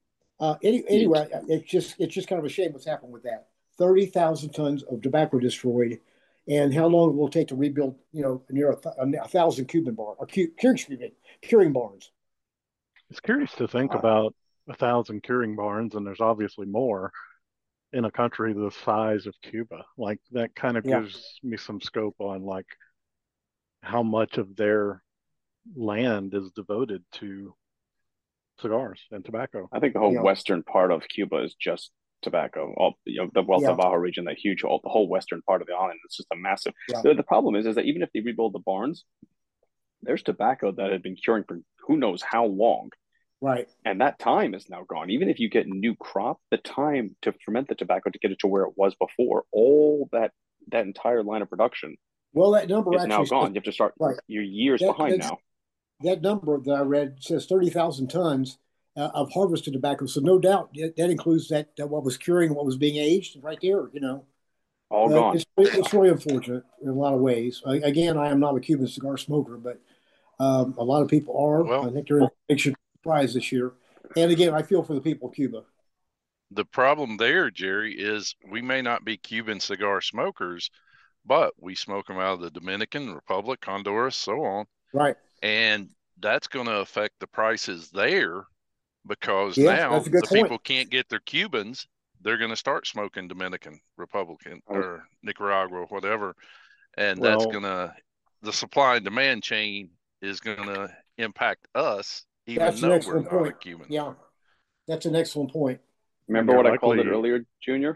C: you
F: anyway, it's just kind of a shame what's happened with that. 30,000 tons of tobacco destroyed, and how long it will take to rebuild? Near a thousand Cuban bar or curing barns.
E: It's curious to think about 1,000 curing barns, and there's obviously more in a country the size of Cuba. Like that kind of
F: Yeah,
E: gives me some scope on like how much of their land is devoted to cigars and tobacco.
C: I think the whole
F: yeah,
C: western part of Cuba is just tobacco. All the Vuelta
F: yeah,
C: Baja region, that huge, the whole western part of the island. It's just a massive.
F: yeah.
C: The problem is that even if they rebuild the barns, there's tobacco that had been curing for who knows how long,
F: Right.
C: and that time is now gone. Even if you get new crop, the time to ferment the tobacco to get it to where it was before, all that entire line of production
F: Well, that number
C: is now
F: actually says
C: gone. You have to start.
F: right.
C: You're years
F: That
C: behind
F: that
C: now.
F: that number that I read says 30,000 tons of harvested tobacco. So no doubt that includes that what was curing, what was being aged, right there.
C: All
F: But
C: gone.
F: it's really unfortunate in a lot of ways. Again, I am not a Cuban cigar smoker, but a lot of people are.
D: Well,
F: I think they're in a big surprise this year. And again, I feel for the people of Cuba.
D: the problem there, Jerry, is we may not be Cuban cigar smokers, but we smoke them out of the Dominican Republic, Honduras, so on.
F: Right.
D: And that's going to affect the prices there because
F: Yeah, that's
D: now
F: a good
D: the
F: point.
D: people can't get their Cubans. They're going to start smoking Dominican Republican
C: I was
D: or Nicaragua, whatever. And that's
E: Well,
D: going to, the supply and demand chain is going to impact us, even
F: That's an
D: though we're
F: excellent
D: not a
F: point.
D: Cuban.
F: Yeah, that's an excellent point.
E: and
C: Remember
E: you're
C: what I called it
E: likely
C: earlier, Junior?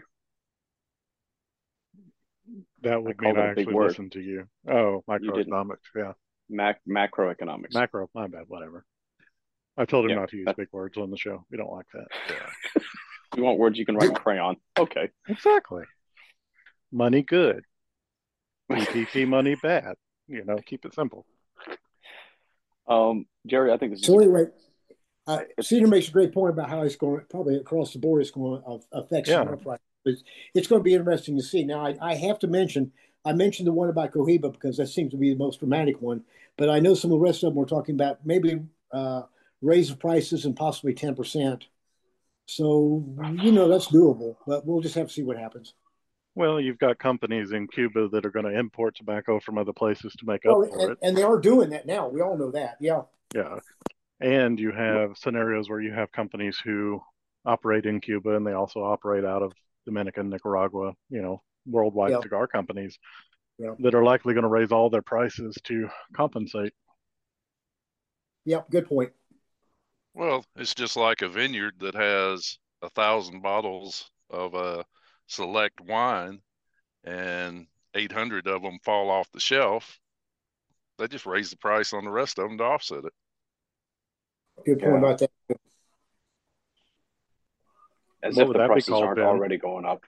E: that
C: I
E: would mean
C: called it
E: I
C: a big
E: actually
C: word.
E: listened to you. Oh,
C: You didn't.
E: microeconomics. Yeah.
C: Macroeconomics.
E: Macro. My bad. Whatever. I told him
C: Yeah.
E: not to use big words on the show. We don't like that.
D: Yeah.
C: You want words you can write in crayon? Okay.
E: Exactly. Money good. PPP money bad. Keep it simple.
C: Jerry, I think this is
F: So anyway, Cedar makes a great point about how it's going, probably across the board, it's going to affect
E: Yeah.
F: cigar price. It's going to be interesting to see. Now, I have to mention, I mentioned the one about Cohiba because that seems to be the most dramatic one, but I know some of the rest of them were talking about maybe raise the prices and possibly 10%. So, that's doable, but we'll just have to see what happens.
E: Well, you've got companies in Cuba that are going to import tobacco from other places to make up
F: Well,
E: for it.
F: and they are doing that now. We all know that. Yeah.
E: Yeah. And you have scenarios where you have companies who operate in Cuba and they also operate out of Dominican, Nicaragua, worldwide
F: Yeah.
E: cigar companies
F: Yeah.
E: that are likely going to raise all their prices to compensate.
F: Yeah. Good point.
D: Well, it's just like a vineyard that has 1,000 bottles of a select wine and 800 of them fall off the shelf. They just raise the price on the rest of them to offset it.
F: Good point
C: Yeah.
F: about that.
C: As
E: What
C: if
E: would
C: the
E: that be
C: prices
E: called,
C: aren't
E: Ben?
C: already going up.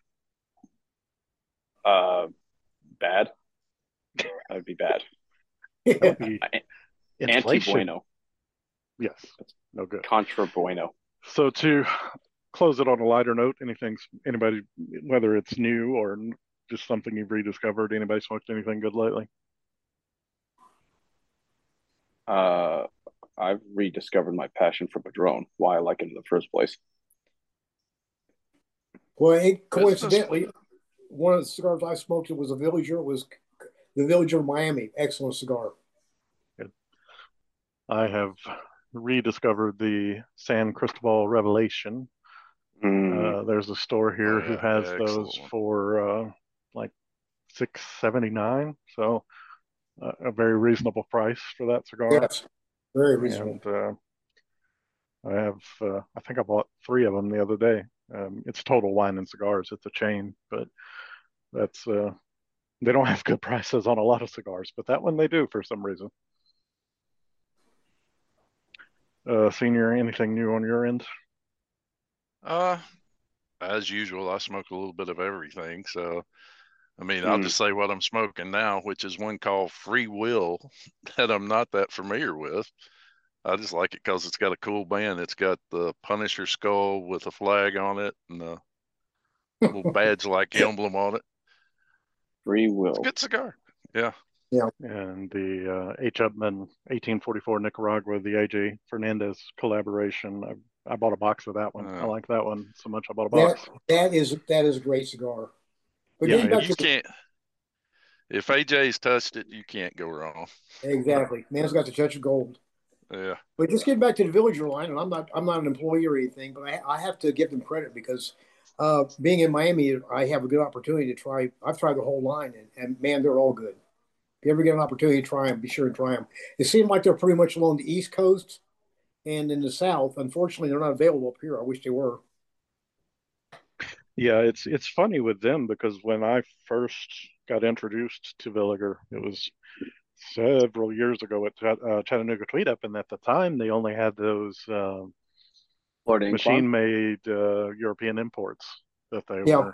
C: Bad. That would be bad.
E: That would be
C: Anti
E: inflation.
C: bueno.
E: Yes. No good.
C: Contra bueno.
E: So to close it on a lighter note, anybody, whether it's new or just something you've rediscovered, anybody smoked anything good lately?
C: I've rediscovered my passion for Padron, why I like it in the first place.
F: Well, coincidentally, one of the cigars I smoked was a Villager. It was the Villager Miami. Excellent cigar.
E: Good. I have rediscovered the San Cristobal Revelation. There's a store here who has those for like $6.79, so a very reasonable price for that cigar.
F: Yes, very reasonable.
E: And I think I bought 3 of them the other day. It's Total Wine and Cigars. It's a chain, but that's they don't have good prices on a lot of cigars, but that one they do for some reason. Senior, anything new on your end?
D: As usual, I smoke a little bit of everything. So, I mean, I'll just say what I'm smoking now, which is one called Free Will that I'm not that familiar with. I just like it because it's got a cool band. It's got the Punisher skull with a flag on it and a little badge-like emblem on it.
C: Free Will.
D: It's a good cigar. Yeah.
F: Yeah.
E: And the H. Upmann 1844 Nicaragua, the AJ Fernandez collaboration. I bought a box of that one. I like that one so much I bought a box.
F: That is a great cigar. But
E: Yeah,
D: you can't. If AJ's touched it, you can't go wrong.
F: Exactly. Man's got the touch of gold.
D: Yeah.
F: But just getting back to the Villager line, and I'm not an employee or anything, but I have to give them credit because being in Miami, I have a good opportunity to try. I've tried the whole line, and man, they're all good. If you ever get an opportunity to try them, be sure to try them. It seems like they're pretty much along the East Coast and in the South. Unfortunately, they're not available up here. I wish they were.
E: Yeah, it's funny with them because when I first got introduced to Villiger, it was several years ago at Chattanooga Tweed Up, and at the time they only had those machine-made European imports that they were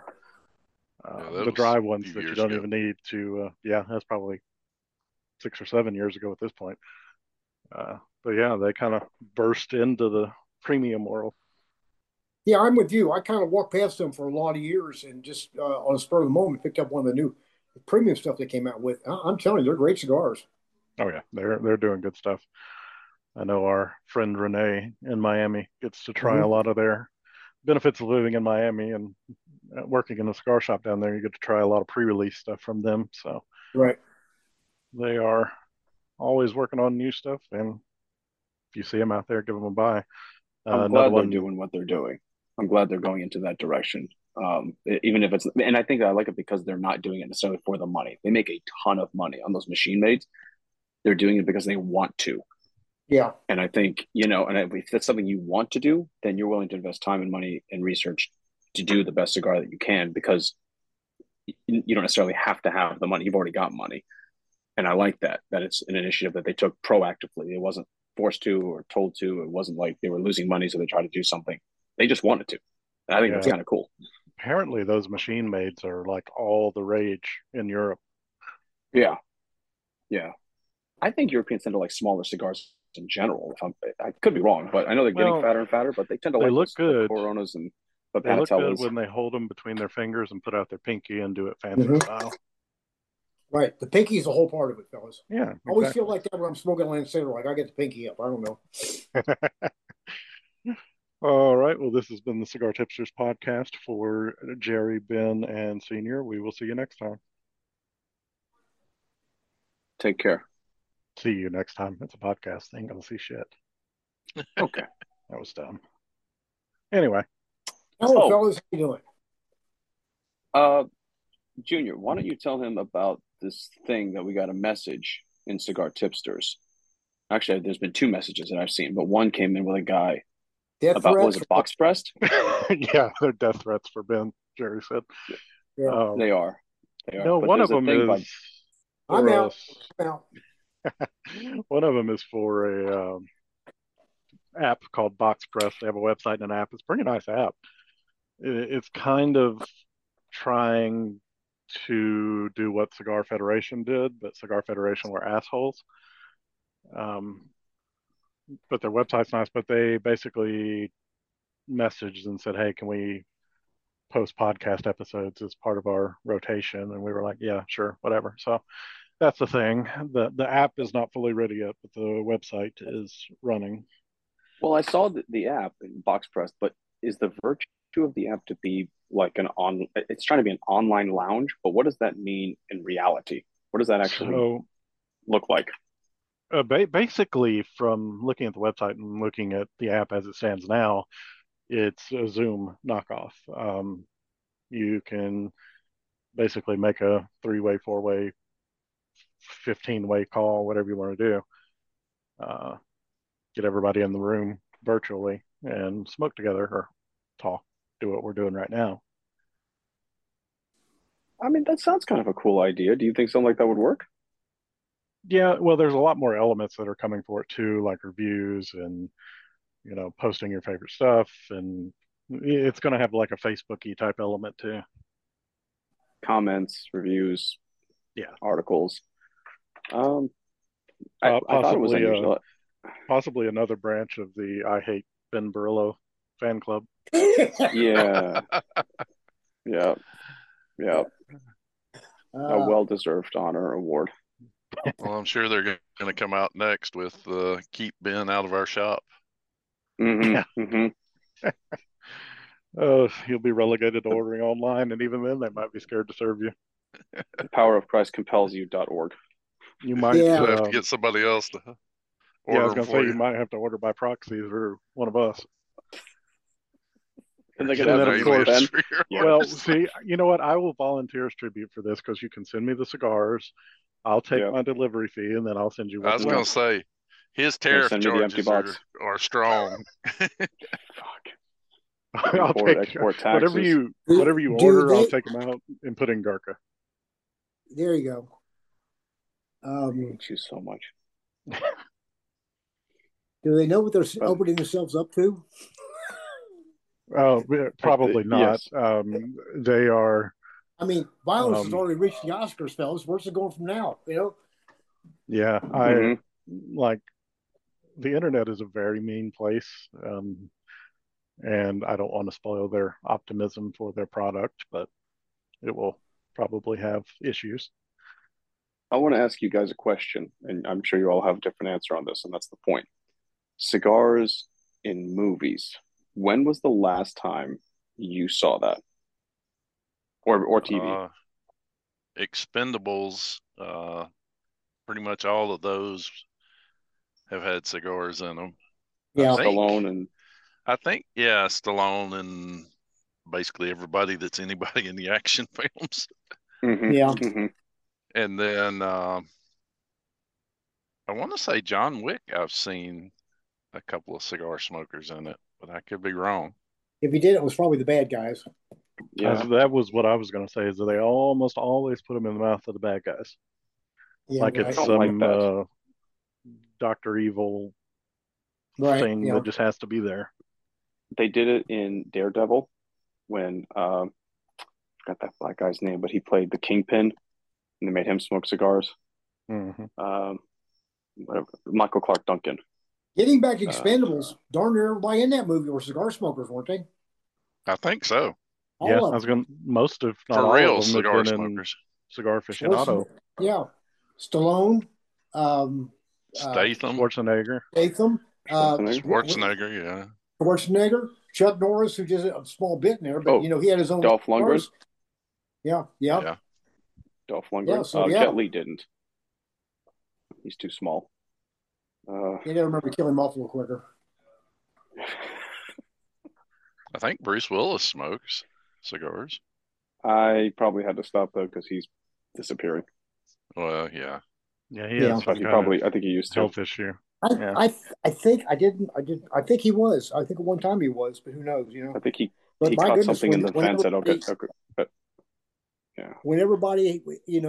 E: the dry ones that you don't even need to. That's probably 6 or 7 years ago at this point. But yeah, they kind of burst into the premium world.
F: Yeah, I'm with you. I kind of walked past them for a lot of years and just on a spur of the moment picked up one of the new premium stuff they came out with. I'm telling you, they're great cigars.
E: Oh yeah, they're doing good stuff. I know our friend Renee in Miami gets to try a lot of their benefits of living in Miami and working in the cigar shop down there. You get to try a lot of pre-release stuff from them. So
F: right,
E: they are always working on new stuff, and if you see them out there, give them a buy.
C: I'm glad they're doing what they're doing. I'm glad they're going into that direction. Even if it's, and I think I like it because they're not doing it necessarily for the money. They make a ton of money on those machine mades. They're doing it because they want to.
F: Yeah.
C: And I think, and if that's something you want to do, then you're willing to invest time and money and research to do the best cigar that you can, because you don't necessarily have to have the money. You've already got money. And I like that it's an initiative that they took proactively. It wasn't forced to or told to. It wasn't like they were losing money, so they tried to do something. They just wanted to. And I think that's kind of cool.
E: Apparently those machine mades are like all the rage in Europe.
C: Yeah. Yeah. I think Europeans tend to like smaller cigars in general. I could be wrong, but I know they're getting fatter and fatter, but they tend to
E: they
C: like
E: look
C: those
E: good.
C: like Coronas and the
E: They look good
C: Panatellas.
E: when they hold them between their fingers and put out their pinky and do it fancy style.
F: Right. The pinky is the whole part of it, fellas.
E: Yeah, exactly.
F: I always feel like that when I'm smoking Lancero. Like I get the pinky up. I don't know.
E: All right. Well, this has been the Cigar Tipsters podcast for Jerry, Ben, and Senior. We will see you next time.
C: Take care.
E: See you next time. It's a podcast. They ain't gonna see shit.
C: Okay.
E: That was dumb. Anyway.
F: Hello, fellas. How you doing?
C: Junior, why don't you tell him about this thing that we got a message in Cigar Tipsters? Actually, there's been 2 messages that I've seen, but one came in with a guy about, was it box pressed?
E: Yeah, they're death threats for Ben, Jerry said.
C: Yeah. They are.
E: No,
C: but
E: one of them is
F: I'm out.
E: One of them is for a app called Box Press. They have a website and an app. It's a pretty nice app. It's kind of trying to do what Cigar Federation did, but Cigar Federation were assholes. But their website's nice, but they basically messaged and said, hey, can we post podcast episodes as part of our rotation? And we were like, yeah, sure, whatever. So that's the thing. The app is not fully ready yet, but the website is running.
C: Well, I saw the app in Box Press, but is the virtue of the app to be like it's trying to be an online lounge, but what does that mean in reality? What does that actually look like?
E: Basically, from looking at the website and looking at the app as it stands now, it's a Zoom knockoff. You can basically make a 3-way, 4-way, 15-way call, whatever you want to do. Get everybody in the room virtually and smoke together or talk, do what we're doing right now.
C: I mean, that sounds kind of a cool idea. Do you think something like that would work?
E: Yeah, well, there's a lot more elements that are coming for it too, like reviews and, posting your favorite stuff. And it's going to have like a Facebooky type element too.
C: Comments, reviews, articles. I thought it was unusual.
E: Possibly another branch of the I Hate Ben Barillo fan club.
C: Yeah. A well-deserved honor award.
D: Well, I'm sure they're going to come out next with keep Ben out of our shop.
E: You'll be relegated to ordering online, and even then they might be scared to serve you.
C: The power of Christ compels you.org.
E: You might
D: have to get somebody else to order.
E: I was going to say you might have to order by proxy or one of us.
C: And they then, of course,
E: well, see, you know what? I will volunteer as tribute for this because you can send me the cigars. I'll take my delivery fee, and then I'll send you.
D: I was going to say his tariff charges are strong.
C: Fuck.
E: I'll take whatever you order. I'll take them out and put in Garca.
F: There you go.
C: I hate you so much.
F: Do they know what they're opening themselves up to?
E: Oh, probably not.
C: Yes.
E: They are.
F: I mean, violence has already reached the Oscars, fellas. Where's it going from now?
E: Yeah, I like the internet is a very mean place, and I don't want to spoil their optimism for their product, but it will probably have issues.
C: I want to ask you guys a question, and I'm sure you all have a different answer on this, and that's the point. Cigars in movies. When was the last time you saw that? Or TV?
D: Expendables, pretty much all of those have had cigars in them.
F: Yeah,
C: Stallone
D: Stallone and basically everybody that's anybody in the action films. And then I want to say John Wick. I've seen a couple of cigar smokers in it, but I could be wrong.
F: If he did, it was probably the bad guys.
E: Yeah, that was what I was going to say. Is that they almost always put them in the mouth of the bad guys, it's some Dr. Evil thing that just has to be there.
C: They did it in Daredevil when I forgot that black guy's name, but he played the Kingpin, and they made him smoke cigars.
E: Mm-hmm.
C: Michael Clark Duncan.
F: Getting back to Expendables, darn near everybody in that movie were cigar smokers, weren't they?
D: I think so.
E: Yeah,
F: All
E: I
F: of
E: was
F: them.
E: going to, most if not
D: For
E: all
D: real
E: of them have
D: cigar
E: been in
D: smokers.
E: Cigar Aficionado.
F: Yeah. Stallone, um,
D: Statham,
E: Schwarzenegger.
F: Statham,
C: Schwarzenegger.
D: Schwarzenegger, yeah.
F: Schwarzenegger, Chuck Norris, who did a small bit in there, but
C: Oh,
F: you know he had his own
C: Dolph Lundgren.
F: cigars. Yeah, yeah,
D: Yeah.
C: Dolph
F: yeah.
C: Lundgren.
F: So yeah,
C: Jet Li didn't. He's too small.
F: you never remember killing him off a little quicker.
D: I think Bruce Willis smokes cigars.
C: I probably had to stop though because he's disappearing.
D: Well, yeah.
E: Yeah, he
F: Yeah.
E: has
C: But
E: some kind of
C: I think he used to.
E: health issue. Yeah.
F: I think I didn't I think he was. I think at one time he was, but who knows? You know.
C: I think he
F: But my
C: caught
F: goodness,
C: something in the fence. Yeah.
F: when everybody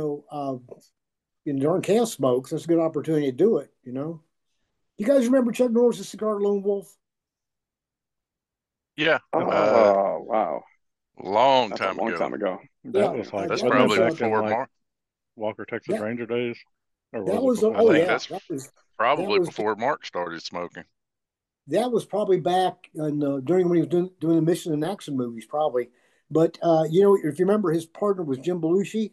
F: in darn can smokes, that's a good opportunity to do it. You know. You guys remember Chuck Norris' cigar Lone Wolf?
D: Yeah.
C: Oh wow,
D: Long
C: that's
D: time
C: a long
D: ago.
C: time ago.
E: That
F: Yeah,
E: was like,
D: That's
F: that
E: wasn't
F: was
E: that
D: probably
E: back in
D: before
E: like
D: Mark.
E: Walker, Texas
F: that,
E: Ranger days? Or
F: that
E: was
F: was
E: it
F: oh
E: before
D: I
E: that?
D: think
F: yeah,
D: that's probably before Mark started smoking.
F: that was probably back during when he was doing the Mission and Action movies, probably. But you know, if you remember, his partner was Jim Belushi,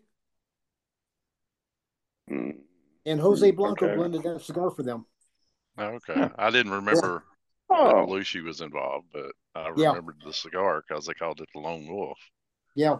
C: Mm,
F: and Jose Blanco
C: okay.
F: blended that cigar for them.
D: Okay.
E: Huh.
D: I didn't
F: Yeah,
D: remember that
C: Oh,
D: Belushi was involved, but I
F: yeah,
D: remembered the cigar because they called it the Lone Wolf.
F: yeah.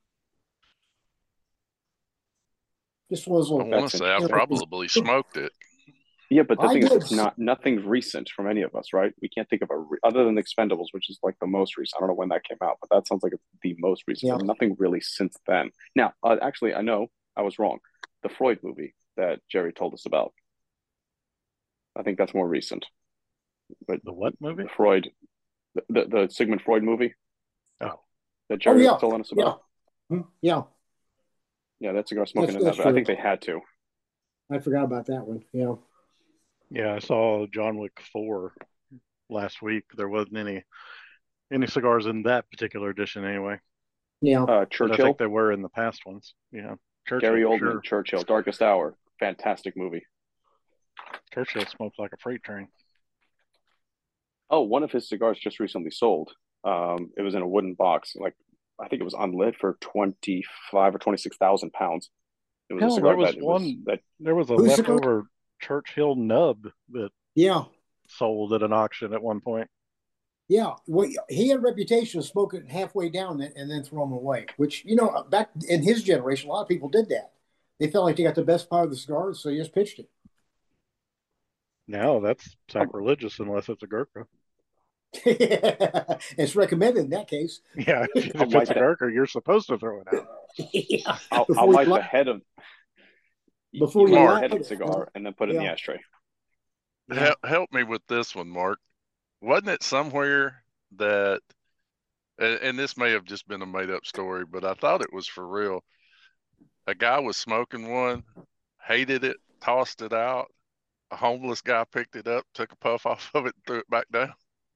F: Just one of those
D: I
F: little.
D: want
C: that's
D: to say I
C: interesting.
D: probably smoked it.
C: Yeah, but the
F: I
C: thing is,
F: did.
C: it's not nothing recent from any of us, right? We can't think of other than Expendables, which is like the most recent. I don't know when that came out, but that sounds like it's the most recent.
F: Yeah,
C: But nothing really since then. Now, actually, I know I was wrong. The Freud movie that Jerry told us about, I think that's more recent. But
E: The what
C: the
E: movie?
C: Freud, the Sigmund Freud movie
E: Oh,
C: that
F: oh
C: Jerry was
F: yeah,
C: telling us
F: yeah,
C: about,
F: yeah.
C: yeah, that cigar smoking in that.
F: That's
C: But I
F: true.
C: think they had to.
F: I forgot about that one. Yeah,
E: yeah. I saw John Wick 4 last week. There wasn't any cigars in that particular edition anyway.
F: yeah.
E: But I think
C: Churchill,
E: they were in the past ones. Yeah, Churchill
C: Gary
E: for
C: Oldman,
E: sure.
C: Churchill, Darkest Hour, fantastic movie.
E: Churchill smoked like a freight train.
C: Oh, one of his cigars just recently sold. It was in a wooden box, like I think it was unlit for 25 or 26,000 pounds. It was a
E: Hell, there
C: cigar
E: was
C: that it was
E: one.
C: that.
E: There was a
F: Who's cigar?
E: leftover Churchill nub that
F: Yeah,
E: sold at an auction at one point.
F: yeah. Well, he had a reputation of smoking halfway down and then throw them away. Which you know, back in his generation, a lot of people did that. They felt like they got the best part of the cigar, so they just pitched it.
E: Now that's
C: I,
E: sacrilegious unless it's a Gurkha.
F: It's recommended in that case.
E: Yeah,
C: I'll
E: if
C: light
E: it's a
C: that.
E: Gurkha, you're supposed to throw it out.
F: Yeah,
C: I'll
F: before you
C: light the
F: light,
C: head of.
F: before
C: You
F: you
C: light the
D: Mark,
F: light
C: head of the
F: it. You know?
C: cigar and then put it in the
F: Yeah,
C: ashtray.
F: yeah.
D: help me with this one, Mark. Wasn't it somewhere that, and this may have just been a made up story, but I thought it was for real. A guy was smoking one, hated it, tossed it out. A homeless guy picked it up, took a puff off of it, and threw it back down.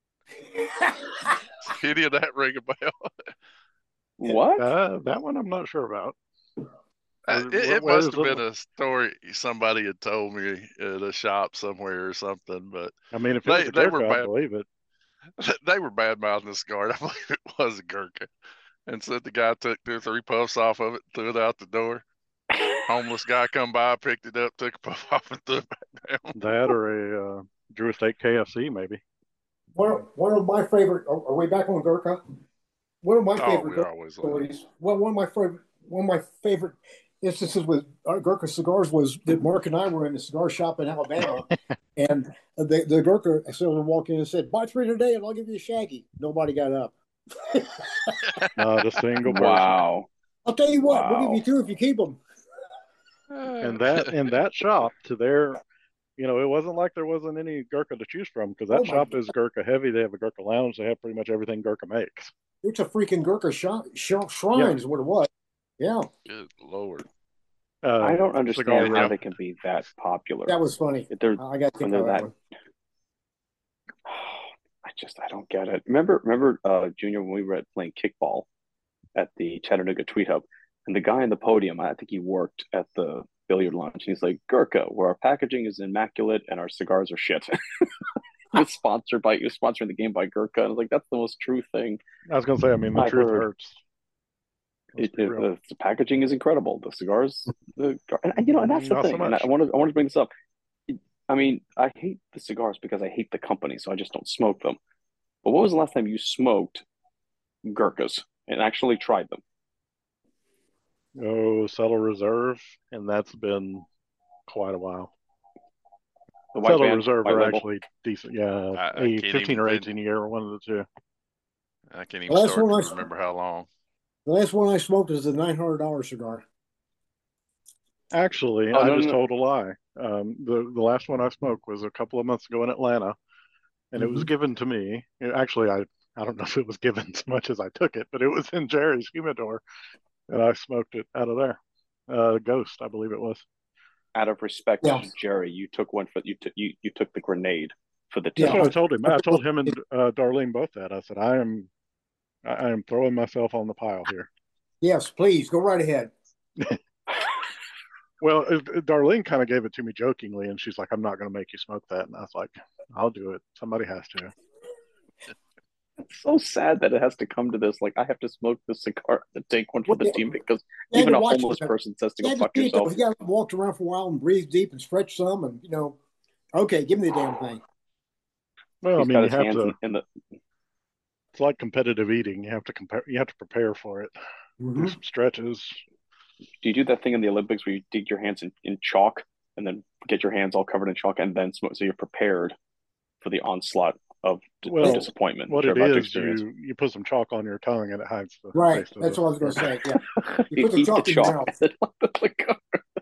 D: Any of that ring a bell?
C: What?
E: That one I'm not sure about.
D: It
E: Where
D: must
E: is
D: have
E: it?
D: been a story somebody had told me at a shop somewhere or something. But
E: I mean, if it was a
D: they were
E: Gurkha, I'd
D: bad.
E: believe it.
D: They were bad mouthing the cigar. I believe it was a Gurkha, and said the guy took 2 or 3 puffs off of it, threw it out the door. Homeless guy come by, picked it up, took a puff off, and threw it back down.
E: That or a Drew Estate KFC, maybe.
F: One of my favorite. Are we back on Gurkha? One of my
D: Oh,
F: favorite
D: we
F: Gurkha
D: always are.
F: stories. Well, one of my favorite instances with Gurkha cigars was that Mark and I were in a cigar shop in Alabama, and the Gurkha seller walked in and said, "Buy 3 today, and I'll give you a Shaggy." Nobody got up.
E: Not a single person.
C: Wow.
F: I'll tell you what, we'll give
C: Wow.
F: you 2 if you keep them.
E: And that in that shop, to their, it wasn't like there wasn't any Gurkha to choose from because
F: Oh
E: that
F: my
E: shop
F: God,
E: is Gurkha heavy. They have a Gurkha lounge. They have pretty much everything Gurkha makes.
F: it's a freaking Gurkha
E: Yeah.
F: shrine is what it was. Yeah,
D: Good Lord.
C: I don't
E: Cigar
C: understand how
E: Rep.
C: they can be that popular.
F: that was funny.
C: If they're
F: I got to
C: when
F: think
C: they're
F: of that
C: that.
F: one.
C: I don't get it. Remember, Junior, when we were playing kickball at the Chattanooga Tweet Hub, and the guy on the podium, I think he worked at the billiard lounge. And he's like, Gurkha, where our packaging is immaculate and our cigars are shit. was sponsored by, he was sponsoring the game by Gurkha. I was like, that's the most true thing
E: I was gonna say, I mean, the
C: I've
E: truth
C: heard.
E: hurts. Let's be real.
C: The packaging is incredible. The cigars, and that's the
E: Not so
C: thing. And
E: much.
C: I wanted to bring this up. I mean, I hate the cigars because I hate the company, so I just don't smoke them. But when was the last time you smoked Gurkhas and actually tried them?
E: Oh, Settle Reserve, and that's been quite a while.
C: The white
E: Settle
C: band,
E: Reserve
C: white
E: are
C: label.
E: actually decent. Yeah,
D: I can't
E: 15
D: even
E: or
D: think.
E: 18 a year, one of the two.
D: I can't
F: The
D: even
F: last
D: start
F: one
D: to
F: I
D: remember how long.
F: the last one I smoked was the $900 cigar.
E: Actually,
C: Oh
E: I
C: no, no,
E: just
C: no.
E: told a lie. The last one I smoked was a couple of months ago in Atlanta, and it was given to me. Actually, I don't know if it was given as much as I took it, but it was in Jerry's humidor, and I smoked it out of there. Ghost, I believe it was.
C: Out of respect
F: Yeah.
C: to Jerry, you took one for you took the grenade for the
E: That's
C: team.
E: what I told him. I told him and Darlene both that. I said, I am throwing myself on the pile here.
F: Yes, please go right ahead.
E: Well, Darlene kind of gave it to me jokingly, and she's like, "I'm not going to make you smoke that." And I was like, "I'll do it. Somebody has to."
C: It's so sad that it has to come to this. Like I have to smoke this cigar to take one for the team because
F: You had
C: even
F: to
C: a
F: watch
C: homeless
F: it.
C: person says to
F: You
C: go
F: had to
C: fuck
F: see it, though.
C: yourself.
F: He got walked around for a while and breathed deep and stretched some, and okay, give me the damn thing.
E: Well, I
C: He's
E: mean,
C: got
E: you
C: his
E: have
C: hands
E: to.
C: in the.
E: It's like competitive eating. You have to compare. You have to prepare for it. Do some stretches.
C: Do you do that thing in the Olympics where you dig your hands in chalk and then get your hands all covered in chalk and then smoke so you're prepared for the onslaught of
E: Well,
C: disappointment
E: what
C: that you're
E: it
C: about to
E: is,
C: experience?
E: you put some chalk on your tongue, and it hides the
F: Right,
E: taste of
F: that's
E: the.
F: what I was going to say. Yeah, you put the
C: Eat the
F: chalk in your
C: chalk
F: mouth.
C: and then let it go.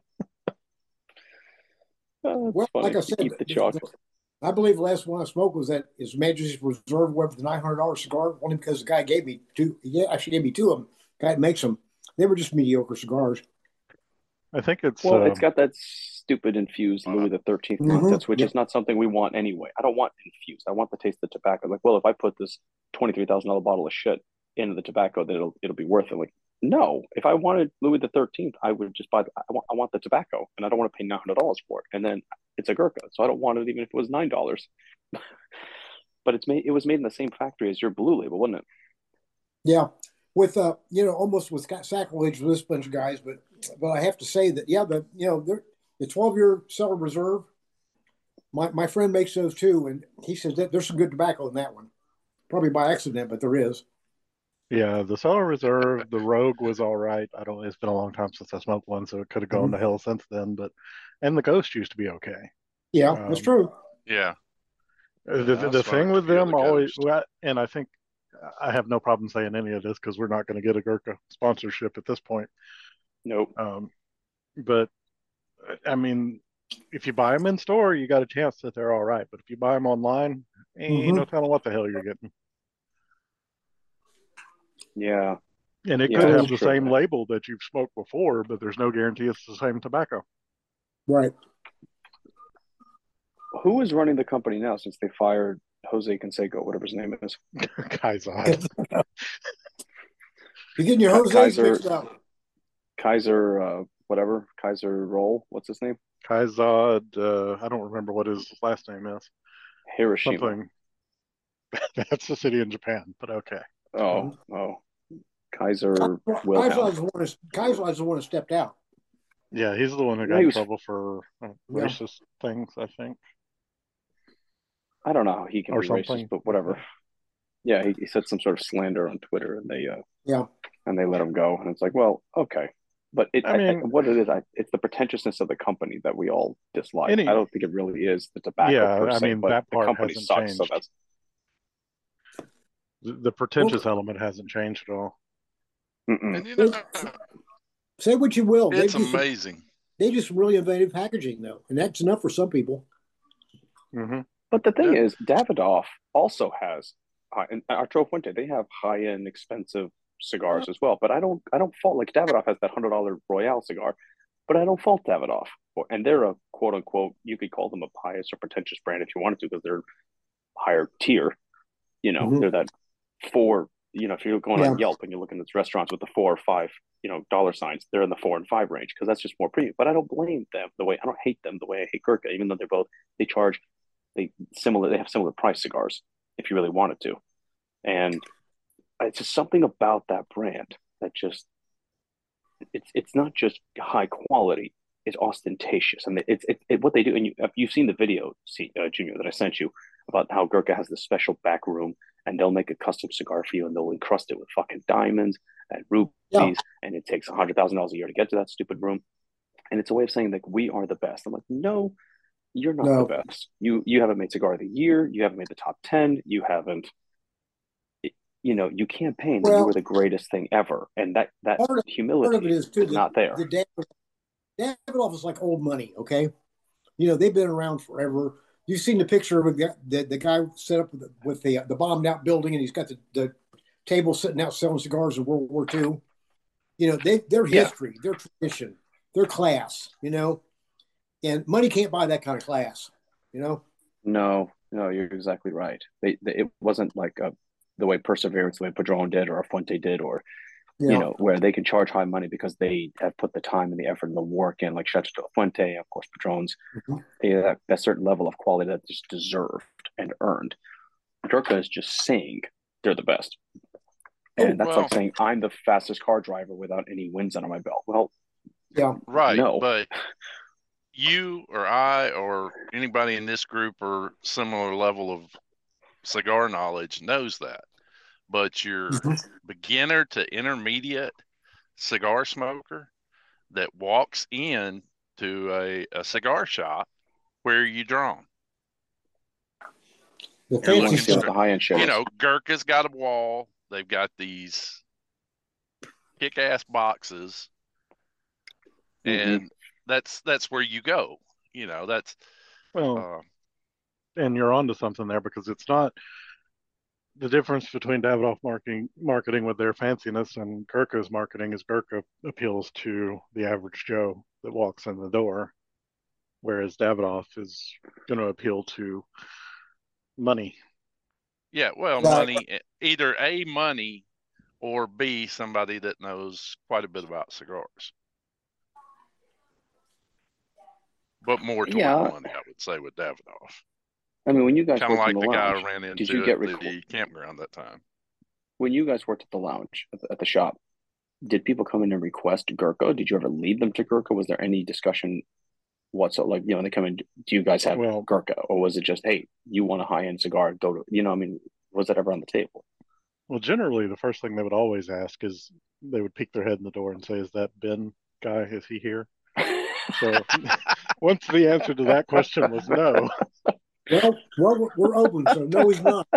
C: Oh,
F: Well,
C: it's funny.
F: like I
C: You
F: said,
C: eat the chalk.
F: I believe the last one I smoked was that His Majesty's Reserve, whatever, the $900 cigar. Only because the guy gave me two. He actually gave me two of them. Guy that makes them. They were just mediocre cigars.
E: I think it's.
C: Well, it's got that stupid infused Louis the 13th contents, which
F: Yeah.
C: is not something we want anyway. I don't want infused. I want the taste of the tobacco. Like, well, if I put this $23,000 bottle of shit into the tobacco, then it'll be worth it. Like, no, if I wanted Louis the 13th, I would just buy. I want the tobacco, and I don't want to pay $900 for it. And then it's a Gurkha, so I don't want it even if it was $9. But it was made in the same factory as your Blue Label, wasn't it?
F: Yeah, with almost with sacrilege with this bunch of guys, but I have to say that the 12-year Cellar Reserve. My friend makes those too, and he says that there's some good tobacco in that one. Probably by accident, but there is.
E: Yeah, the Cellar Reserve, the Rogue was all right. I don't. It's been a long time since I smoked one, so it could have gone to hell since then. And the Ghost used to be okay.
F: Yeah, that's true.
D: Yeah.
E: The thing with them always, and I think I have no problem saying any of this because we're not going to get a Gurkha sponsorship at this point.
C: Nope.
E: But I mean, if you buy them in store, you got a chance that they're all right. But if you buy them online, ain't no telling what the hell you're getting.
C: Yeah.
E: And it could have the same label that you've smoked before, but there's no guarantee it's the same tobacco.
F: Right.
C: Who is running the company now since they fired Jose Canseco, whatever his name is?
E: Kaiser.
F: You're getting your Jose's mixed up.
C: Kaiser, whatever. Kaiser Roll. What's his name?
E: Kaizad. I don't remember what his last name is.
C: Hiroshima.
E: Something. That's a city in Japan, but okay.
C: Oh. Kaiser Wilhelm.
F: Kaiser's the one who stepped out.
E: Yeah, he's the one who got in trouble for racist things, I think.
C: I don't know how he can be racist, but whatever. Yeah, he said some sort of slander on Twitter, and they let him go. And it's like, well, okay, but what it is, it's the pretentiousness of the company that we all dislike. I don't think it really is the tobacco per se, but
E: that part
C: the company sucks.
E: Changed.
C: So that's
E: the pretentious element hasn't changed at all.
D: And
F: say what you will,
D: it's amazing.
F: They just really innovative packaging, though, and that's enough for some people.
E: Mm-hmm.
C: But the thing is, Davidoff also has, and Arturo Fuente, they have high-end, expensive cigars as well. But I don't fault, like Davidoff has that $100 Royale cigar, but I don't fault Davidoff. And they're a quote-unquote, you could call them a pious or pretentious brand if you wanted to, because they're higher tier. They're that if you're going on Yelp and you're looking at restaurants with the $4 or $5, dollar signs, they're in the 4 and 5 range because that's just more premium. But I don't blame them I don't hate them the way I hate Gurkha, even though they charge They have similar price cigars if you really wanted to, and it's just something about that brand that just it's not just high quality. It's ostentatious, and what they do. And you've seen the video, Junior, that I sent you about how Gurkha has this special back room, and they'll make a custom cigar for you, and they'll encrust it with fucking diamonds and rubies,
F: Yeah.
C: and it takes $100,000 a year to get to that stupid room. And it's a way of saying like we are the best. I'm like, no, you're not
F: No.
C: the best. You haven't made cigar of the year. You haven't made the top 10. You haven't. You campaign that you were the greatest thing ever, and that humility
F: part of it is too
C: not there.
F: The Davidoff is like old money. Okay, they've been around forever. You've seen the picture of the guy set up with the bombed out building, and he's got the table sitting out selling cigars in World War II. Their history, their tradition, their class. And money can't buy that kind of class.
C: No, you're exactly right. It wasn't like the way Perseverance, the way Padron did, or Fuente did, or where they can charge high money because they have put the time and the effort and the work in, like Chateau Fuente, of course, Padrones. Mm-hmm. They have that certain level of quality that's just deserved and earned. Gurkha is just saying they're the best. And that's like saying I'm the fastest car driver without any wins under my belt. Well,
F: yeah,
D: right.
C: No.
D: But you or I or anybody in this group or similar level of cigar knowledge knows that. But your beginner to intermediate cigar smoker that walks in to a cigar shop, where are you drawn?
C: You're looking for the high end shit.
D: Gurkha's got a wall. They've got these kick-ass boxes, and that's where you go. That's
E: and you're onto something there, because it's not the difference between Davidoff marketing with their fanciness and Gurkha's marketing is Gurkha appeals to the average Joe that walks in the door, whereas Davidoff is going to appeal to money.
D: Yeah, well, money, either A, money, or B, somebody that knows quite a bit about cigars. But more toward money, I would say, with Davidoff.
C: I mean, when you guys
D: kind of like
C: the
D: guy
C: lounge,
D: I ran into
C: did you get
D: at the campground that time.
C: When you guys worked at the lounge at the shop, did people come in and request Gurkha? Did you ever lead them to Gurkha? Was there any discussion whatsoever? Like, they come in, do you guys have Gurkha? Or was it just, hey, you want a high-end cigar, go to, was that ever on the table?
E: Well, generally, the first thing they would always ask is, they would peek their head in the door and say, is that Ben guy, is he here? So once the answer to that question was no.
F: Well, we're open, so no, he's not.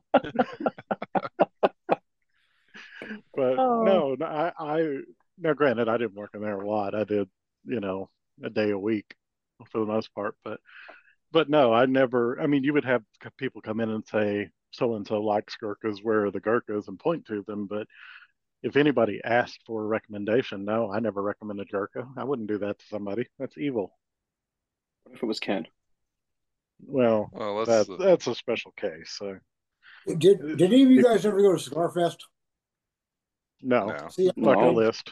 E: But no, I now granted, I didn't work in there a lot. I did, a day a week for the most part. But no, I never. I mean, you would have people come in and say, so and so likes Gurkhas, where are the Gurkhas, and point to them. But if anybody asked for a recommendation, no, I never recommended Gurkha. I wouldn't do that to somebody. That's evil.
C: What if it was Ken?
E: Well, that's a special case. So,
F: did any of you guys ever go to Cigar Fest?
E: No. See, bucket list.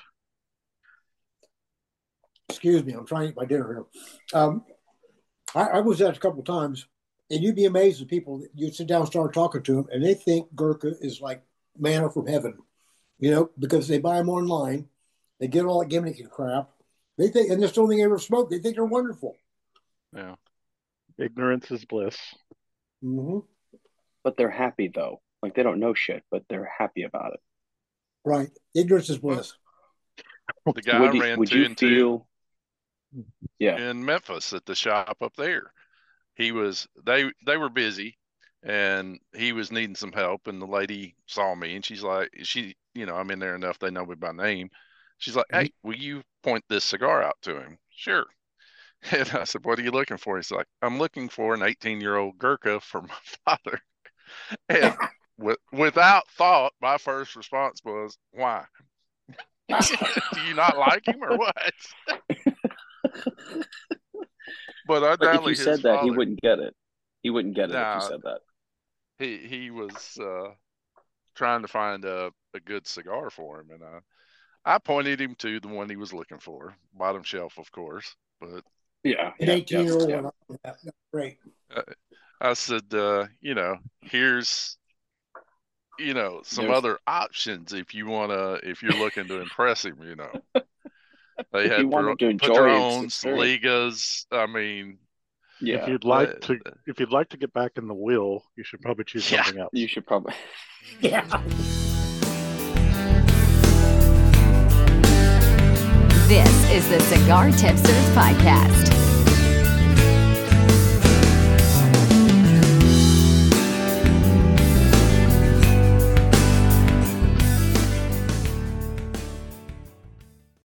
F: Excuse me, I'm trying to eat my dinner here. I was there a couple of times, and you'd be amazed at people that you'd sit down and start talking to them, and they think Gurkha is like manna from heaven, because they buy them online, they get all that gimmicky crap. They think, and that's the only thing they ever smoke. They think they're wonderful.
E: Yeah, ignorance is bliss.
F: Mm-hmm.
C: But they're happy though. Like, they don't know shit, but they're happy about it.
F: Right, ignorance is bliss.
D: The guy I ran into
C: Yeah.
D: in Memphis at the shop up there. They were busy, and he was needing some help, and the lady saw me, and she's like, I'm in there enough, they know me by name. She's like, hey, will you point this cigar out to him? Sure. And I said, what are you looking for? He's like, I'm looking for an 18-year-old Gurkha for my father. And without thought, my first response was, why? Do you not like him or what? But
C: if you said that, he wouldn't get it. He wouldn't get it if you said that.
D: He was trying to find a good cigar for him, and I pointed him to the one he was looking for, bottom shelf, of course. But
F: an 18-year-old one. That's great.
D: I said, here's, some
C: There's-
D: other options if you're looking to impress him, They
C: If
D: had
C: you wanted to enjoy
D: Padrones,
C: experience.
D: Ligas. I mean,
C: Yeah,
E: If you'd like to get back in the wheel, you should probably choose
D: Yeah.
E: something else.
C: you should probably.
F: Yeah.
B: This is the Cigar Tipsters Podcast.